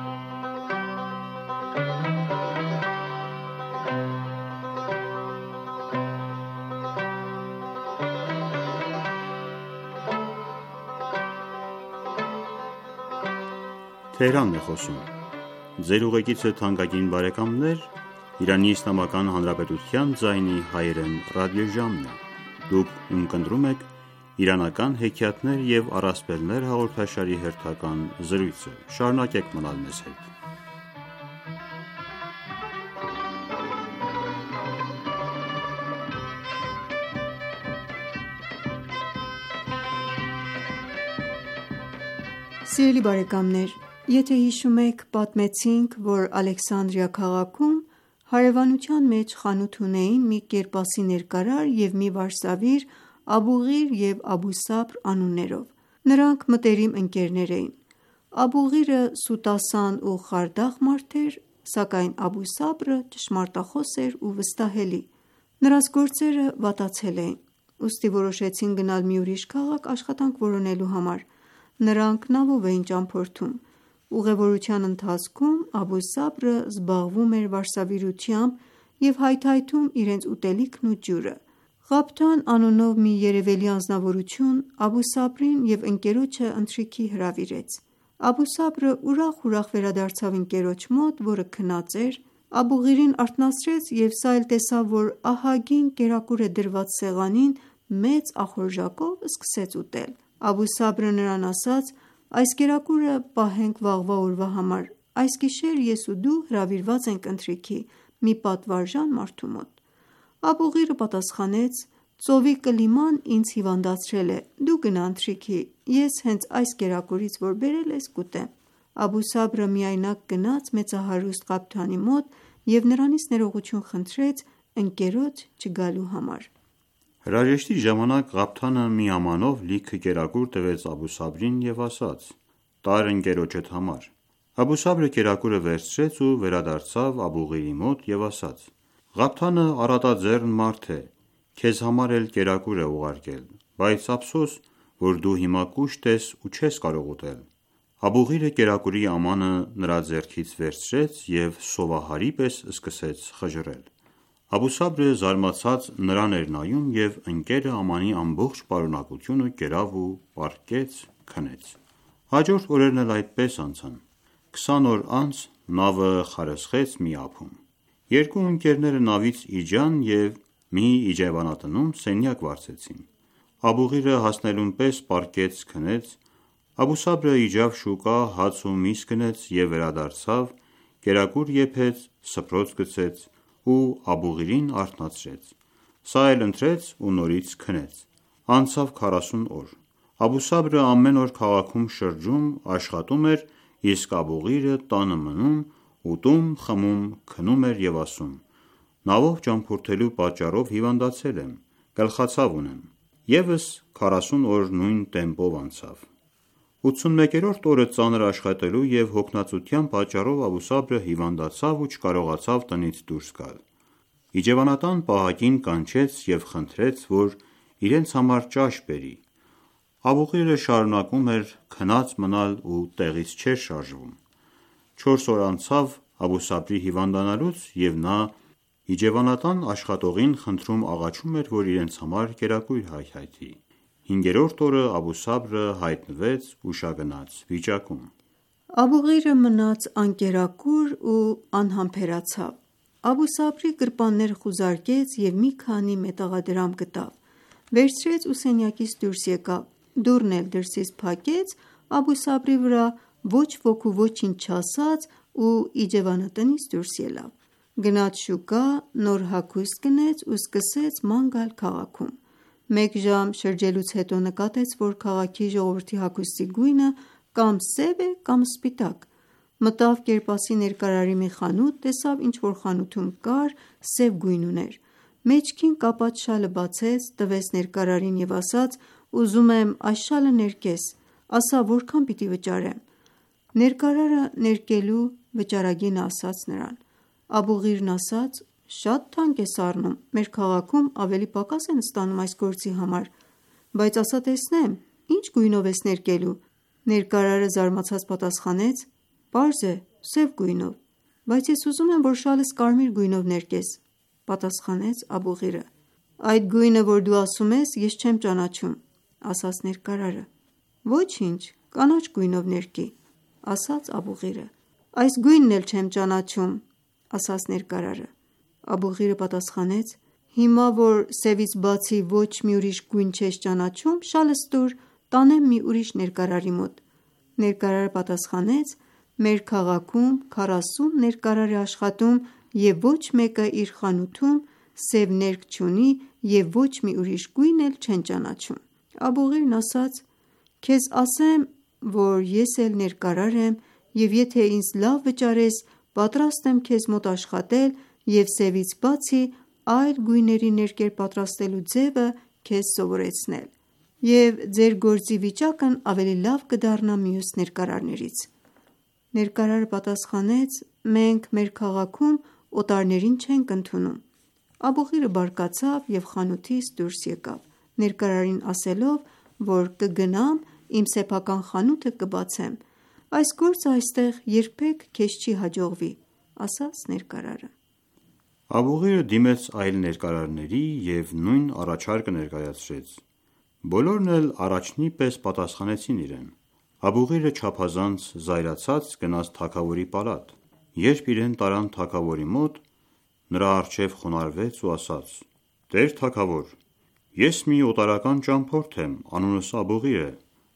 Սիրելի բարեկամներ, եթե հիշում եք, պատմեցինք, որ Ալեքսանդրիա քաղաքում հարևանության մեջ խանութ ունեին մի կերպասի ներկարար և մի վարսավիր Աբու Ղիր և Աբու Սաբր անուններով։ Նրանք մտերիմ ընկերներ էին։ Աբու Ղիրը սուտասան ու խարդախ մարդ էր, սակայն Աբու Սաբրը ճշմարտախոս էր ու վստահելի։ Նրանց գործերը վատացել էին, ուստի որոշեցին գնալ մի ուրիշ քաղաք աշխատանք որոնելու համար։ Նրանք նավով էին ճամփորդում։ Ուղևորության ընթացքում Աբու Սաբրը զբաղվում էր վարսավիրությամբ և հայթայթում իրենց ուտելիքն ու ջուրը։ Ղաբթան անունով մի երևելի անձնավորություն Աբու Սաբրին և ընկերոջը ընթրիքի հրավիրեց։ Աբու Սաբրը ուրախ վերադարձավ ընկերոջ մոտ, որը քնած էր, Աբու Ղիրին արթնացրեց և սա էլ տեսավ, որ ահագին կերակուր է դրված սեղանին, մեծ ախորժակով սկսեց ուտել։ Աբու Սաբրը նրան ասաց. «Այս կերակուրը պահենք վաղվա օրվա համար, այս գիշեր ես ու դու հրավիրված ենք ընթրիքի մի պատվարժան մարդու մոտ»։ Աբուղիրը պատասխանեց. «Ծովի կլիման ինձ հիվանդացրել է, դու գնա ընթրիքի, ես հենց այս կերակուրից որ բերել ես կուտեմ»։ Աբու Սաբրը միայնակ գնաց մեծահարուստ Ղաբթանի մոտ և նրանից ներողություն խնդրեց ընկերոջ չգալու համար։ Հրաժեշտի ժամանակ Ղաբթանը մի ամանով լիքը կերակուր տվեց Աբու Սաբրին և ասաց. «Տար ընկերոջդ համար»։ Աբու Սաբրը կերակուրը վերցրեց ու վերադարձավ Աբուղիրի մոտ և ասաց. «Ղաբթանը առատաձեռն մարդ է, քեզ համար էլ կերակուր է ուղարկել, բայց ափսոս, որ դու հիմա կուշտ ես ու չես կարող ուտել»։ Աբուղիրը կերակուրի ամանը նրա ձեռքից վերցրեց և սովահարի պես սկսեց խժռել։ Աբու Սաբրը զարմացած նրան էր նայում և ընկերը ամանի ամբողջ պարունակությունը կերավ ու պառկեց քնեց։ Հաջորդ օրերն էլ այդպես անցան։ 20 օր անց նավը խարսխեց մի ափում։ Երկու ընկերները նավից իջան և մի իջևանատնում սենյակ վարձեցին։ Աբուղիրը հասնելուն պես պառկեց քնեց։ Աբու Սաբրը իջավ շուկա, հաց ու միս գնեց և վերադարձավ, կերակուր եփեց, սփռոց գցեց ու Աբուղիրին արթնացրեց։ Սա էլ ընթրեց ու նորից քնեց։ Անցավ 40 օր։ Աբու Սաբրը ամեն օր քաղաքում շրջում, աշխատում էր, իսկ Աբուղիրը տանը մնում, ուտում, խմում, քնում էր և ասում. «Նավով ճամփորդելու պատճառով հիվանդացել եմ, գլխացավ ունեմ»։ Եվս 40 օր նույն տեմպով անցավ։ 81-րդ օրը ծանր աշխատելու և հոգնածության պատճառով Աբու Սաբրը հիվանդացավ ու չկարողացավ տնից դուրս գալ։ Իջևանատան պահակին կանչեց և խնդրեց, որ իրենց համար ճաշ բերի։ Աբուղիրը շարունակում էր քնած մնալ ու տեղից չէր շարժվում։ 4 օր անցավ Աբու Սաբրի հիվանդանալուց և նա իջևանատան աշխատողին խնդրում աղաչում էր, որ իրենց համար կերակույր հայթայթի։ 5-րդ օրը Աբու Սաբրը հայտնվեց ուշագնաց վիճակում։ Աբուղիրը մնաց անկերակուր ու անհամբերացավ։ Աբու Սաբրի գրպանները խուզարկեց և մի քանի մետաղադրամ գտավ, վերցրեց ու սենյակից դուրս եկավ, դուռն էլ դրսից փակեց, Աբու Սաբրի վրա ոչ ոք ու ոչինչ չասաց ու իջևանատնից դուրս ելավ։ Գնաց շուկա, նոր հագուստ գնեց ու սկսեց ման գալ քաղաքում։ Մեկ ժամ շրջելուց հետո նկատեց, որ քաղաքի ժողովրդի հագուստի գույնը կամ սև է, կամ սպիտակ։ Մտավ կերպասի ներկարարի մի խանութ, տեսավ ինչ-որ խանութում կար, սև գույն ուներ։ Մեջքին կապած շալը բացեց, տվեց ներկարարին և ասաց. «Ուզում եմ այս շալը ներկես, ասա որքան պիտի վճարեմ»։ Ներկարարը ներկելու վճարագինը ասաց նրան։ Աբուղիրն ասաց. «Շատ թանկ ես առնում, մեր քաղաքում ավելի պակաս են ստանում այս գործի համար, բայց ասա տեսնեմ, ի՞նչ գույնով ես ներկելու»։ Ներկարարը զարմացած պատասխանեց. «Պարզ է, սև գույնով»։ «Բայց ես ուզում եմ, որ շալս կարմիր գույնով ներկես», պատասխանեց Աբուղիրը։ «Այդ գույնը, որ դու ասում ես, ես չեմ ճանաչում», ասաց ներկարարը։ «Ոչինչ, կանաչ գույնով ներկի», ասաց Աբուղիրը։ «Այս գույնն էլ չեմ ճանաչում», ասաց ներկարարը։ Աբուղիրը պատասխանեց. «Հիմա, որ սևից բացի ոչ մի ուրիշ գույն չես ճանաչում, շալս տուր, տանեմ մի ուրիշ ներկարարի մոտ»։ Ներկարարը պատասխանեց. «Մեր քաղաքում 40 ներկարար է աշխատում և ոչ մեկը իր խանութում սև ներկ չունի և ոչ մի ուրիշ գույն էլ չեն ճանաչում»։ Աբուղիրն ասաց. «Քեզ ասեմ, որ ես էլ ներկարար եմ և եթե ինձ լավ վճարես, պատրաստ եմ քեզ մոտ աշխատել և սևից բացի այլ գույների ներկեր պատրաստելու ձևը քեզ սովորեցնել, և ձեր գործի վիճակն ավելի լավ կդառնա մյուս ներկարարներից»։ Ներկարարը պատասխանեց. «Մենք մեր քաղաքում օտարներին չենք ընդունում»։ Աբուղիրը բարկացավ և խանութից դուրս եկավ, ներկարարին ասելով, որ կգնամ իմ սեփական խանութը կբացեմ, այս գործը այստեղ երբեք քեզ չի հաջողվի, ասաց ներկարարը։ Աբուղիրը դիմեց այլ ներկարարների և նույն առաջարկը ներկայացրեց։ Բոլորն էլ առաջնի պես պատասխանեցին իրեն։ Աբուղիրը չափազանց զայրացած գնաց թագավորի պալատ։ Երբ իրեն տարան թագավորի մոտ, նրա առջև խոնարհվեց ու ասաց. «Տեր թագավոր, ես մի օտարական ճամփորդ եմ, անունս Աբուղիր է,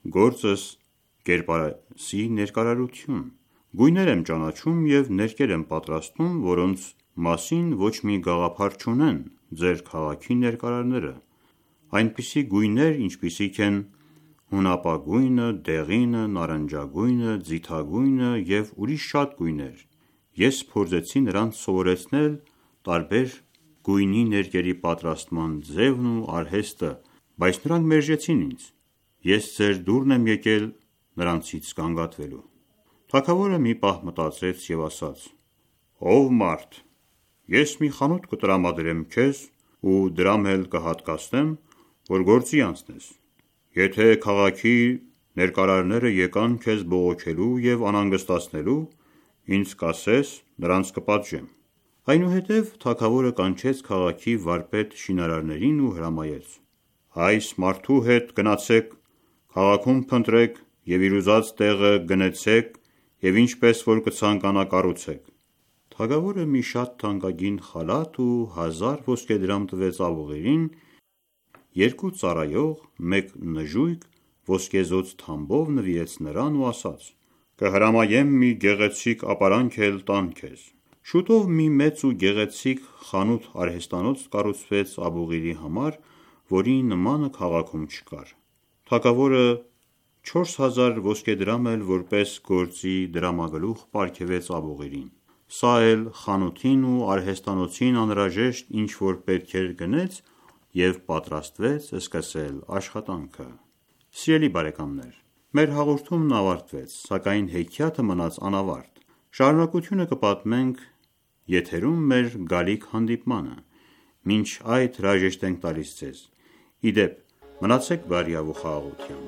Գործս կերպարսի ներկարարություն։ Գույներ եմ ճանաչում և ներկեր եմ պատրաստում, որոնց մասին ոչ մի գաղափար չունեն ձեր քաղաքի ներկարարները։ Այնպիսի գույներ, ինչպիսիք են հունապագույնը, դեղինը, նարնջագույնը, ձիթագույնը և ուրիշ շատ գույներ։ Ես փորձեցի նրանց սովորեցնել տարբեր գույնի ներկերի պատրաստման ձևն ու արհեստը, բայց նրանք մերժեցին ինձ։ Ես ձեր դուռն եմ եկել նրանցից գանգատվելու։ Թագավորը մի պահ մտածեց և ասաց. «Ով մարդ, ես մի խանութ կտրամադրեմ քեզ ու դրամ էլ կհատկացնեմ, որ գործի անցնես։ Եթե քաղաքի ներկարարները եկան քեզ բողոքելու և անհանգստացնելու, ինձ կասես, նրանց կպատժեմ»։ Այնուհետև թագավորը կանչեց քաղաքի վարպետ շինարարներին ու հրամայեց. «Այս մարդու հետ գնացեք, քաղաքում փնտրեք և իր ուզած տեղը գնեցեք և ինչպես որ կցանկանա կառուցեք»։ Թագավորը մի շատ թանկագին խալաթ ու 1000 ոսկեդրամ տվեց ապուղերին, 2 ծառայող, 1 նժույգ ոսկեզօծ թամբով նվիրեց նրան ու ասաց. «Կհրամայեմ մի գեղեցիկ ապարանք էլ տան քեզ»։ Շուտով մի մեծ ու գեղեցիկ խանութ-արհեստանոց կառուցվեց ապուղերի համար, որի նմանը քաղաքում չկար։ Թագավորը 4000 ոսկեդրամ էլ որպես գործի դրամագլուխ պարգևեց ապուղերին։ Սա էլ խանութին ու արհեստանոցին անհրաժեշտ ինչ-որ պետք էր գնեց և պատրաստվեց սկսել աշխատանքը։ Սիրելի բարեկամներ, մեր հաղորդումն ավարտվեց, սակայն հեքիաթը մնաց անավարտ։ Շարունակությունը կպատմենք եթերում մեր գալիք հանդիպմանը։ Մինչ այդ հրաժեշտ ենք տալիս ձեզ։ Ի դեպ, մնացեք բարյավ ու խաղաղությամբ։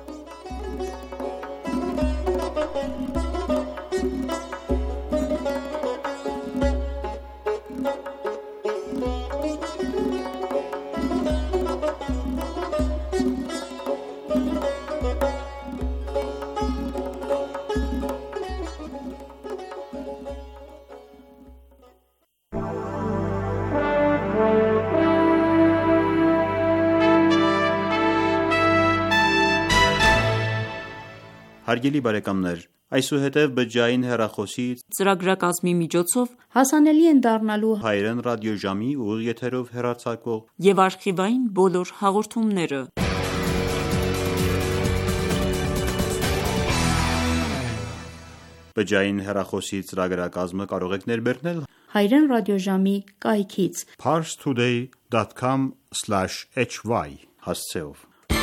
Հարգելի բարեկամներ, այսուհետև բջջային հեռախոսի ծրագրակազմի միջոցով հասանելի են դառնալու հայերեն ռադիոժամի ուղիղ եթերով հեռարձակվող և արխիվային բոլոր հաղորդումները։ Բջջային հեռախոսի ծրագրակազմը կարող եք ներբեռնել հայերեն ռադիոժամի կայքից parstoday.com/hy հասցեով։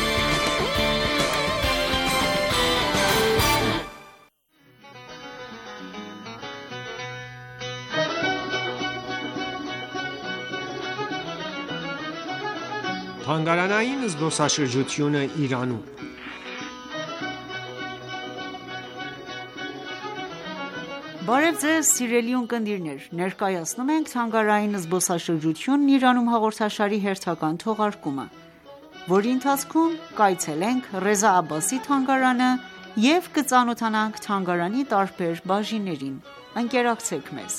Թանգարանային զբոսաշրջությունը Իրանում։ Բարև ձեզ սիրելի ունկնդիրներ, ներկայացնում ենք թանգարանային զբոսաշրջությունն Իրանում հաղորդաշարի հերթական թողարկումը, որի ընթացքում կայցելենք Ռեզա Աբբասի թանգարանը և կծանոթանանք թանգարանի տարբեր բաժիններին։ Ընկերակցեք մեզ։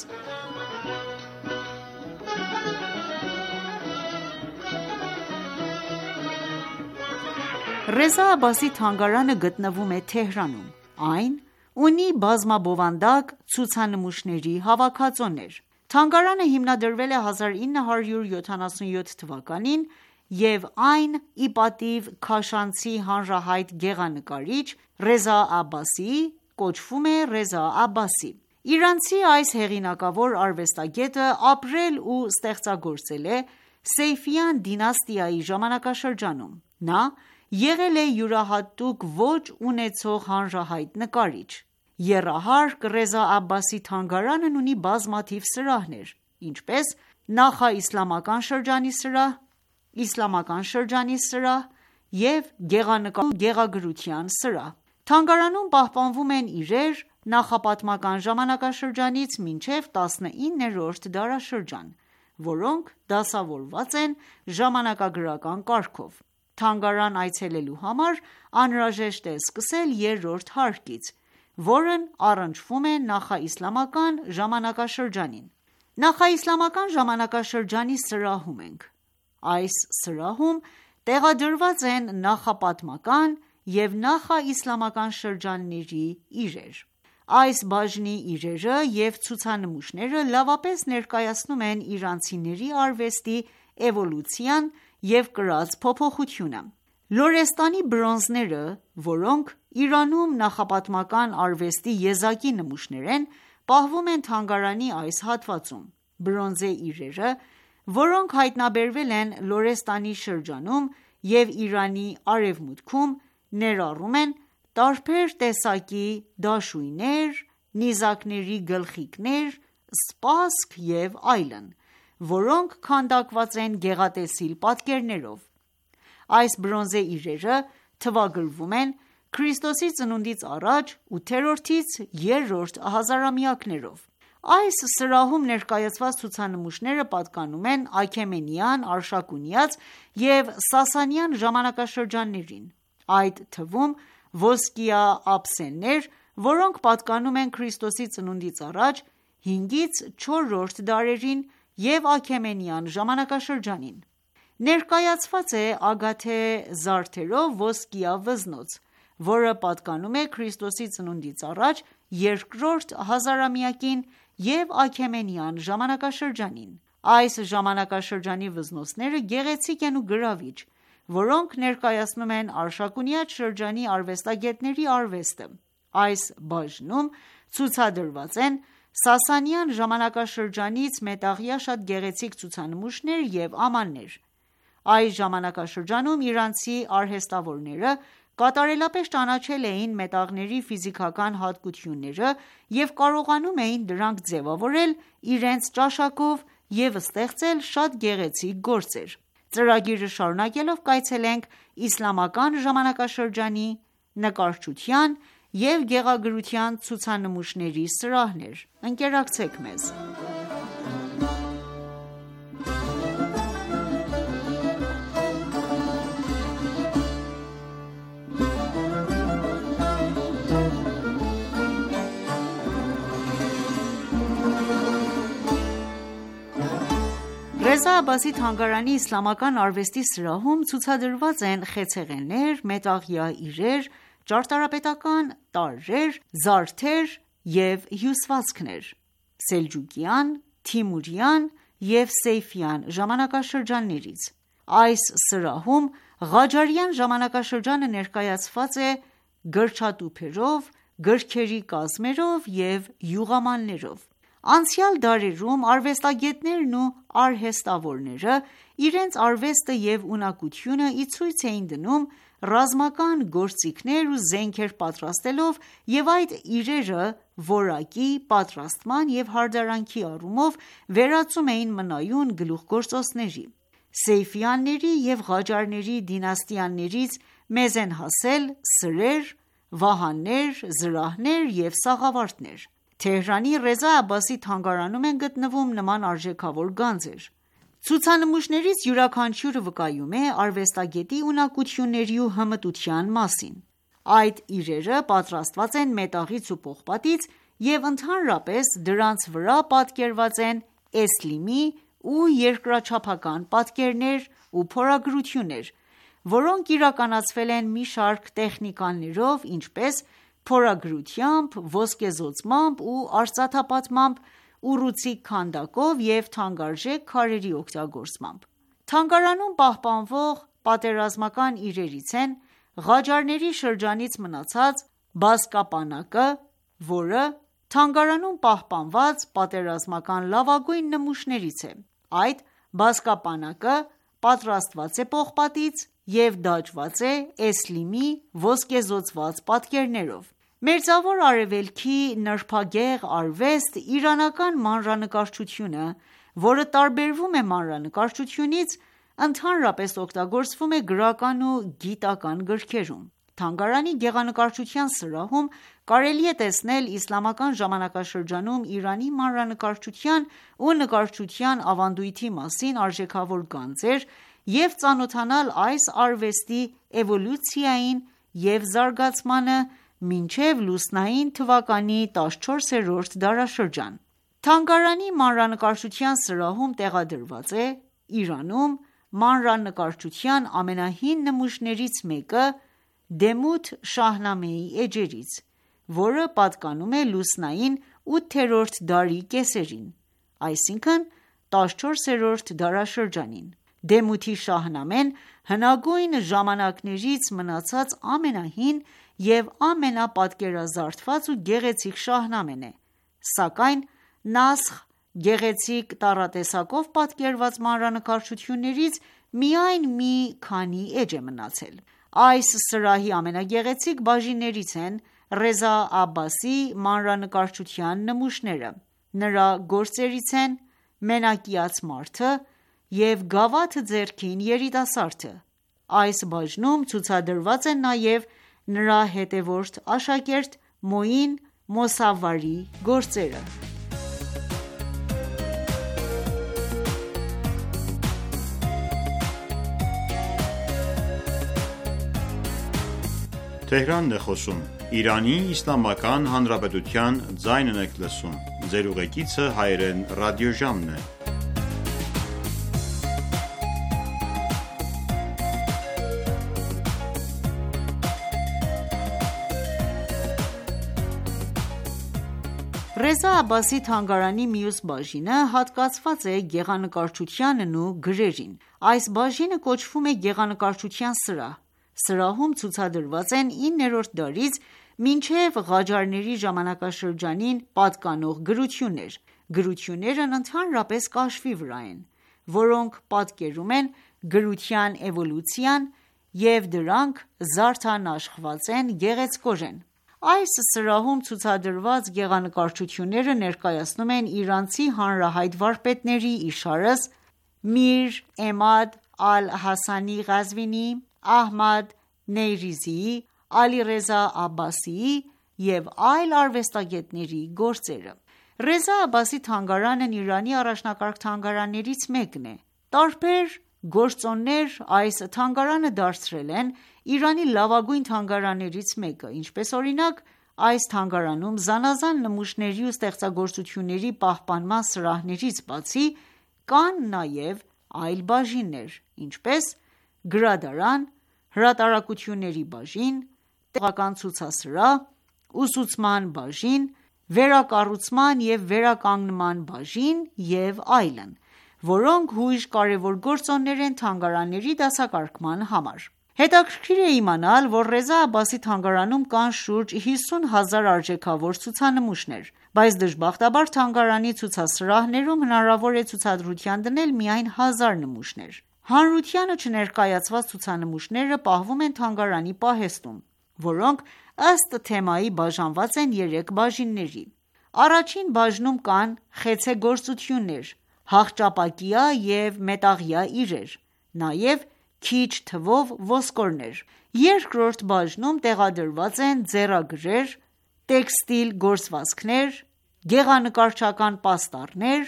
Ռեզա Աբբասի թանգարանը գտնվում է Թեհրանում։ Այն ունի բազմաբովանդակ ցուցանմուշների հավաքածոներ։ Թանգարանը հիմնադրվել է 1977 թվականին և այն ի պատիվ քաշանցի հանրահայտ գեղանկարիչ Ռեզա Աբբասիի կոչվում է Ռեզա Աբբասի։ Իրանցի այս հեղինակավոր արվեստագետը ապրել ու ստեղծագործել է Սեյֆիյան դինաստիայի ժամանակաշրջանում։ Նա եղել է յուրահատուկ ոճ ունեցող հանրահայտ նկարիչ։ Եռահարկ Ռեզա Աբբասի թանգարանն ունի բազմաթիվ սրահներ, ինչպես նախաիսլամական շրջանի սրահ, իսլամական շրջանի սրահ և գեղանկարչության ու գեղագրության սրահ։ Թանգարանում պահպանվում են իրեր նախապատմական ժամանակաշրջանից մինչև 19-րդ դարաշրջան, որոնք դասավորված են ժամանակագրական կարգով։ Թանգարան այցելելու համար անհրաժեշտ է սկսել երրորդ հարկից, որն առնչվում է նախաիսլամական ժամանակաշրջանին։ Նախաիսլամական ժամանակաշրջանի սրահում ենք։ Այս սրահում տեղադրված են նախապատմական և նախաիսլամական շրջանների իրեր։ Այս բաժնի իրերը և ցուցանմուշները լավապես ներկայացնում են իրանցիների արվեստի էվոլյուցիան և կրած փոփոխությունը։ Լորեստանի բրոնզները, որոնք Իրանում նախապատմական արվեստի եզակի նմուշներ են, պահվում են թանգարանի այս հատվածում։ Բրոնզե իրերը, որոնք հայտնաբերվել են Լորեստանի շրջանում և Իրանի արևմուտքում, ներառում են տարբեր տեսակի դաշույներ, նիզակների գլխիկներ, սպասք և այլն, որոնք քանդակված են գեղատեսիլ պատկերներով։ Այս բրոնզե իրերը թվագրվում են ՔԾԱ 8-ից 3-րդ հազարամյակներով։ Այս սրահում ներկայացված ցուցանմուշները պատկանում են Աքեմենյան, Արշակունյաց և Սասանյան ժամանակաշրջաններին, այդ թվում ոսկյա ափսեներ, որոնք պատկանում են ՔԾԱ 5-ից 4-րդ դարերին և Աքեմենյան ժամանակաշրջանին։ Ներկայացված է ագաթե զարդերով ոսկյա վզնոց, որը պատկանում է ՔԾԱ 2-րդ հազարամյակին և Աքեմենյան ժամանակաշրջանին։ Այս ժամանակաշրջանի վզնոցները գեղեցիկ են ու գրավիչ, որոնք ներկայացնում են Արշակունյաց շրջանի արվեստագետների արվեստը։ Այս բաժնում ցուցադրված են Սասանյան ժամանակաշրջանից մետաղյա շատ գեղեցիկ ցուցանմուշներ և ամաններ։ Այս ժամանակաշրջանում իրանցի արհեստավորները կատարելապես ճանաչել էին մետաղների ֆիզիկական հատկությունները և կարողանում էին դրանք ձևավորել իրենց ճաշակով և ստեղծել շատ գեղեցիկ գործեր։ Ծրագիրը շարունակելով կայցելենք իսլամական ժամանակաշրջանի նկարչության և գեղագրության ցուցանմուշների սրահներ։ Ընկերակցեք մեզ։ Ռեզա Աբբասի թանգարանի իսլամական արվեստի սրահում ցուցադրված են խեցեղեններ, մետաղյա իրեր, ճարտարապետական տարրեր, զարդեր և հյուսվածքներ սելջուկյան, թիմուրյան և սեյֆյան ժամանակաշրջաններից։ Այս սրահում Ղաջարյան ժամանակաշրջանը ներկայացված է գրչատուփերով, գրքերի կազմերով և յուղամաններով։ Անցյալ դարերում արվեստագետներն ու արհեստավորները իրենց արվեստը և ունակությունը ի ցույց էին դնում ռազմական գործիքներ ու զենքեր պատրաստելով և այդ իրերը որակի, պատրաստման և հարդարանքի առումով վերածում էին մնայուն գլուխգործոցների։ Սեյֆյանների և Ղաջարների դինաստիաներից մեզ են հասել սրեր, վահաններ, զրահներ և սաղավարտներ։ Թեհրանի Ռեզա Աբբասի թանգարանում են գտնվում նման արժեքավոր գանձեր։ Ցուցանմուշներից յուրաքանչյուրը վկայում է արվեստագետի ունակությունների ու հմտության մասին։ Այդ իրերը պատրաստված են մետաղից ու պողպատից և ընդհանրապես դրանց վրա պատկերված են էսլիմի ու երկրաչափական պատկերներ ու փորագրություններ, որոնք իրականացվել են մի շարք տեխնիկաներով, ինչպես փորագրությամբ, ոսկեզօծմամբ ու արծաթապատմամբ, ուռուցիկ քանդակով և թանկարժեք քարերի օգտագործմամբ։ Թանգարանում պահպանվող պատերազմական իրերից են Ղաջարների շրջանից մնացած բազկապանակը, որը թանգարանում պահպանված պատերազմական լավագույն նմուշներից է։ Այդ բազկապանակը պատրաստված է պողպատից և դաջված է էսլիմի ոսկեզօծված պատկերներով։ Մերձավոր Արևելքի նրբագեղ արվեստ իրանական մանրանկարչությունը, որը տարբերվում է մանրանկարչությունից, ընդհանրապես օգտագործվում է գրական ու գիտական գրքերում։ Թանգարանի գեղանկարչության սրահում կարելի է տեսնել իսլամական ժամանակաշրջանում Իրանի մանրանկարչության ու նկարչության ավանդույթի մասին արժեքավոր գանձեր և ծանոթանալ այս արվեստի էվոլյուցիային և զարգացմանը մինչև լուսնային թվականի 14-րդ դարաշրջան։ Թանգարանի մանրանկարչության սրահում տեղադրված է Իրանում մանրանկարչության ամենահին նմուշներից մեկը Դեմութ Շահնամեի էջերից, որը պատկանում է լուսնային 8-րդ դարի կեսերին, այսինքն 14-րդ դարաշրջանին։ Դեմութի Շահնամեն հնագույն ժամանակներից մնացած ամենահին և ամենապատկերազարդված ու գեղեցիկ շահնամեն է, սակայն Նասխ գեղեցիկ տառատեսակով պատկերված մանրանկարչություններից միայն մի քանի էջ է մնացել։ Այս սրահի ամենագեղեցիկ բաժիններից են Ռեզա Աբբասի մանրանկարչության նմուշները։ Նրա գործերից են Մենակիաց մարդը և Գավաթ ձեռքին երիտասարդը։ Այս բաժնում ցուցադրված են նաև նրա հետևորդ աշակերտ Մոին Մոսավվարի գործերը։ Ռեզա Աբբասի թանգարանի մյուս բաժինը հատկացված է գեղանկարչությանն ու գրերին։ Այս բաժինը կոչվում է գեղանկարչության սրահ։ Սրահում ցուցադրված են 9-րդ դարից մինչև Ղաջարների ժամանակաշրջանին պատկանող գրություններ։ Գրություններն ընդհանրապես կաշվի վրա են, որոնք պատկերում են գրության էվոլյուցիան և դրանք զարդանախված են գեղեցկորեն։ Այս սրահում ցուցադրված գեղանկարչությունները ներկայացնում են իրանցի հանրահայտ վարպետների իշարս Միր Էմադ Ալ-Հասանի Ղազվինիի, Ահմադ Նեյրիզիի, Ալիռեզա Աբբասիի և այլ արվեստագետների գործերը։ Ռեզա Աբբասի թանգարանն Իրանի առաջնակարգ թանգարաններից մեկն է։ Տարբեր գործոններ այս թանգարանը դարձրել են Իրանի լավագույն թանգարաններից մեկը, ինչպես օրինակ այս թանգարանում զանազան նմուշների ու ստեղծագործությունների պահպանման սրահներից բացի, կան նաև այլ բաժիններ, ինչպես գրադարան, հրատարակությունների բաժին, տեղական ցուցասրահ, ուսուցման բաժին, վերակառուցման և վերականգնման բաժին և այլն, որոնք հույժ կարևոր գործոններ են թանգարանների դասակարգման համար։ Հետաքրքիր է իմանալ, որ Ռեզա Աբբասի թանգարանում կան շուրջ 50,000 արժեքավոր ցուցանմուշներ, բայց դժբախտաբար թանգարանի ցուցասրահներում հնարավոր է ցուցադրության դնել միայն 1000 նմուշներ։ Հանրությանը չներկայացված ցուցանմուշները պահվում են թանգարանի պահեստում, որոնք ըստ թեմայի բաժանված են 3 բաժինների։ Առաջին բաժնում կան խեցեգործություններ, հաղճապակյա և մետաղյա իրեր, նաև քիչ թվով ոսկորներ։ Երկրորդ բաժնում տեղադրված են ձեռագրեր, տեքստիլ գործվածքներ, գեղանկարչական պաստառներ,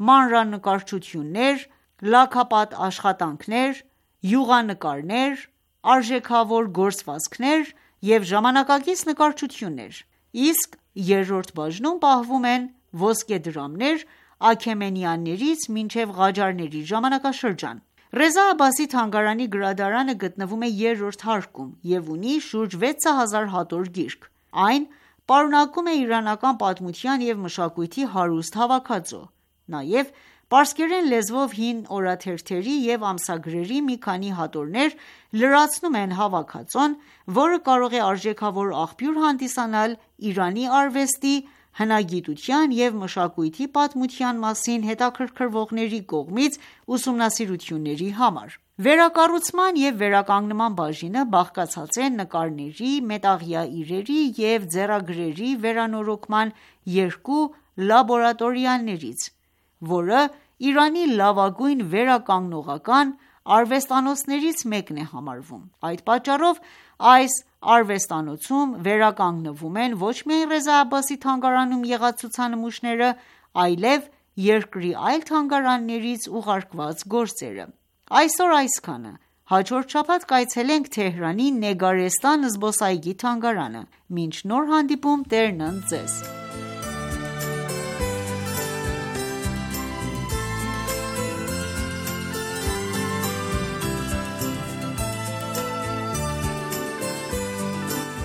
մանրանկարչություններ, լաքապատ աշխատանքներ, յուղանկարներ, արժեքավոր գործվածքներ և ժամանակակից նկարչություններ, իսկ երրորդ բաժնում պահվում են ոսկեդրամներ Աքեմենյաններից մինչև Ղաջարների ժամանակաշրջան։ Ռեզա Աբբասի թանգարանի գրադարանը գտնվում է 3-րդ հարկում և ունի շուրջ 6000 հատոր գիրք։ Այն պարունակում է իրանական պատմության և մշակույթի հարուստ հավաքածու։ Նաև պարսկերեն լեզվով հին օրաթերթերի և ամսագրերի մի քանի հատորներ լրացնում են հավաքածուն, որը կարող է արժեքավոր աղբյուր հանդիսանալ Իրանի արվեստի, հնագիտության և մշակույթի պատմության մասին հետաքրքրվողների կողմից ուսումնասիրությունների համար։ Վերակառուցման և վերականգնման բաժինը բաղկացած է նկարների, մետաղյա իրերի և ձեռագրերի վերանորոգման 2 լաբորատորիաներից, որը Իրանի լավագույն վերականգնողական արվեստանոցներից մեկն է համարվում։ Այդ պատճառով այս արվեստանոցում վերականգնվում են ոչ միայն Ռեզա Աբբասի թանգարանում եղած ցուցանմուշները, այլև երկրի այլ թանգարաններից ուղարկված գործերը։ Այսօր այսքանը։ Հաջորդ շաբաթ կայցելենք Թեհրանի Նեգարեստան զբոսայգի թանգարանը։ Մինչ նոր հանդիպում, Տերն ընդ ձեզ։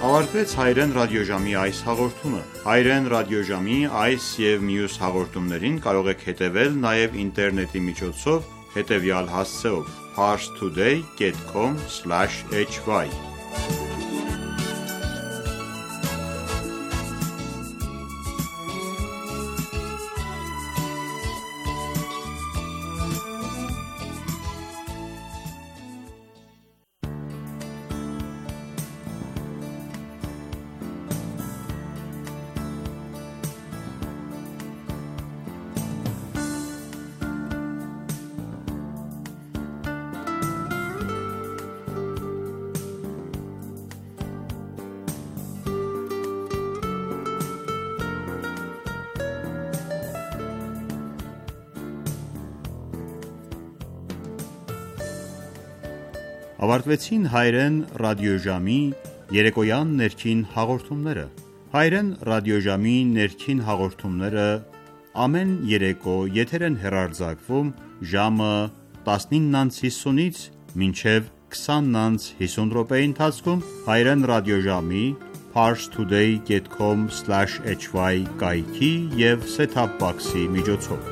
Ավարտվեց հայերեն ռադիոժամի այս հաղորդումը։ Հայերեն ռադիոժամի այս և մյուս հաղորդումներին կարող եք հետևել նաև ինտերնետի միջոցով հետևյալ հասցեով՝ parstoday.com/hy Ավարտվեցին հայերեն ռադիոժամի երեկոյան ներքին հաղորդումները։ Հայերեն ռադիոժամի ներքին հաղորդումները ամեն երեկո եթեր են հեռարձակվում ժամը 19:50-ից մինչև 20:50 րոպեի ընթացքում հայերեն ռադիոժամի parstoday.com/hy կայքի և set-top box-ի միջոցով։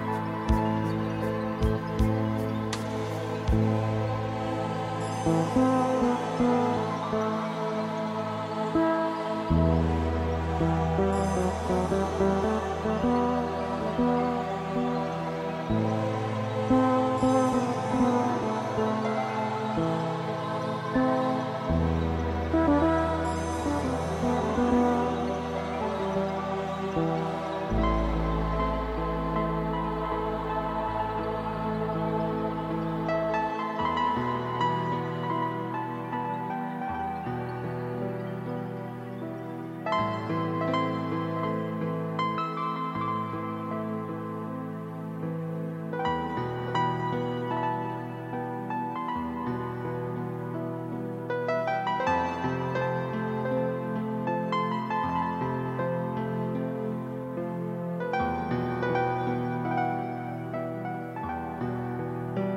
Thank you.